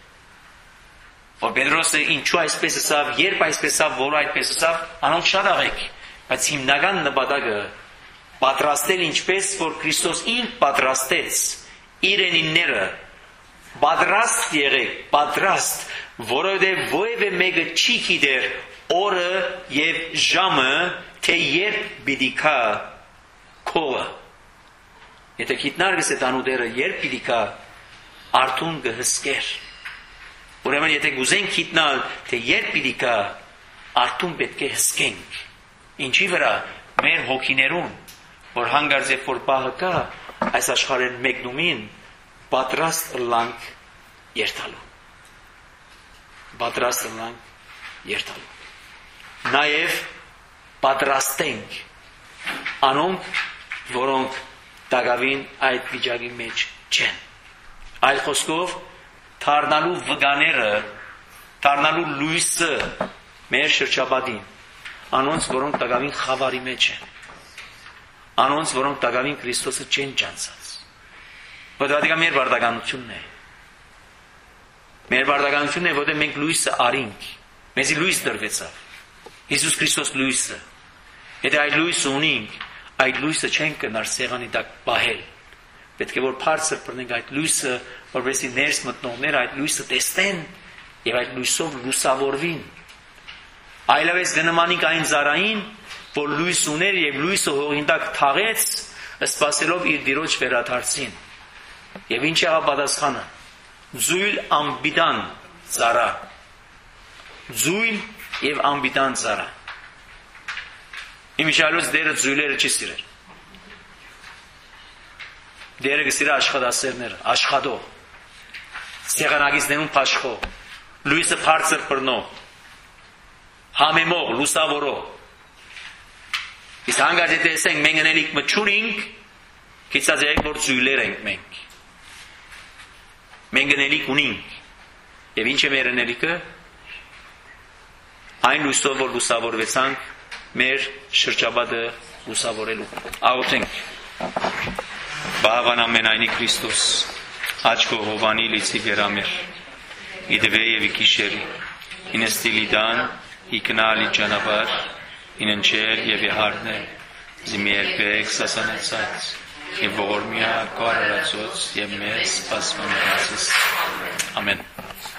Speaker 2: որ Պետրոսը ինչու այսպես ասավ, երբ այսպես ասավ, որ այսպես ասավ, անոնք շատ աղեք, բայց հիմնական նպատակը պատրաստել ինչպես, որ Քրիստոս ինք պատրաստեց իրենինները, պատրաստ եղեք, պատրաստ, որովհետև որևէ մեկը չի գիտեր օրը եւ ժամը, թե երբ պիտի գա քովը։ Եթե գիտնարգս է տանուդերը երբ պիտի գա, արթուն կհսկեր։ Ուրեմն եթե գուզենք գիտնալ, թե երբ պիտի գա, արթուն պետք է հսկենք։ Ինչի վրա մեր հոգիներուն, որ հանգարց երբ որ բահը կա, այս աշխարհեն մեկնումին պատրաստ լանք երթալու։ Պատրաստ լանք երթալու։ Նաև պատրաստենք անոնք, որոնք տագավին այդ վիճակի մեջ չեն։ Այլ խոսքով դառնալու վգաները, դառնալու լույսը մեր շրջապատին, անոնց, որոնք տագավին խավարի մեջ են, անոնց, որոնք տագավին Քրիստոսը չեն ճանցած։ Որտեղ մեր բարդականությունն է։ Մեր բարդականությունն է, որտեղ մենք լույսը արինք, մեզի լույս դրվեցավ։ Հիսուս Քրիստոս լույսը։ Եթե այդ լույսը ունենք, այդ լույսը չենք կնար սեղանի տակ պահել։ Պետք է որ բարձր բռնենք այդ լույսը, որովհետեւ ներս մտնողները այդ լույսը տեսնեն եւ այդ լույսով լուսավորվին։ Այլևս դնմանիկ այն զարային, որ լույս ուներ եւ լույսը հողին տակ թաղեց, սպասելով իր դիրոջ վերադարձին։ Եվ ինչ եղավ պատասխանը։ Ձույլ ամբիդան ծառա։ Ձույլ եւ ամբիդան ծառա։ Իմիշալոց դերը ձույլերը չի սիրել։ Դերը կսիրը աշխատասերները, աշխատող, սեղանագիցներուն փաշխող, լույսը բարձր բռնող, համեմող, լուսավորող։ Իսկ հանգած եթե տեսենք մենք ընելիք մը չունենք, գիտած եղեք որ ձույլեր ենք մենք։ Մենք գնելիք ունենք։ Եվ ինչ է մեր գնելիքը։ Այն լույսով որ լուսավորվեցանք մեր շրջապատը լուսավորելու։ Աղոթենք։ Բավան ամենայնի Քրիստոս աչքո հովանի լիցի վերամեր իդվե եւ իքիշերի ինստիլիդան իքնալի ճանապարհ ինընչել եւ իհարնել զիմերբեք սասանացած եւ ողորմիա կարարացած եւ մեզ սպասմանացած ամեն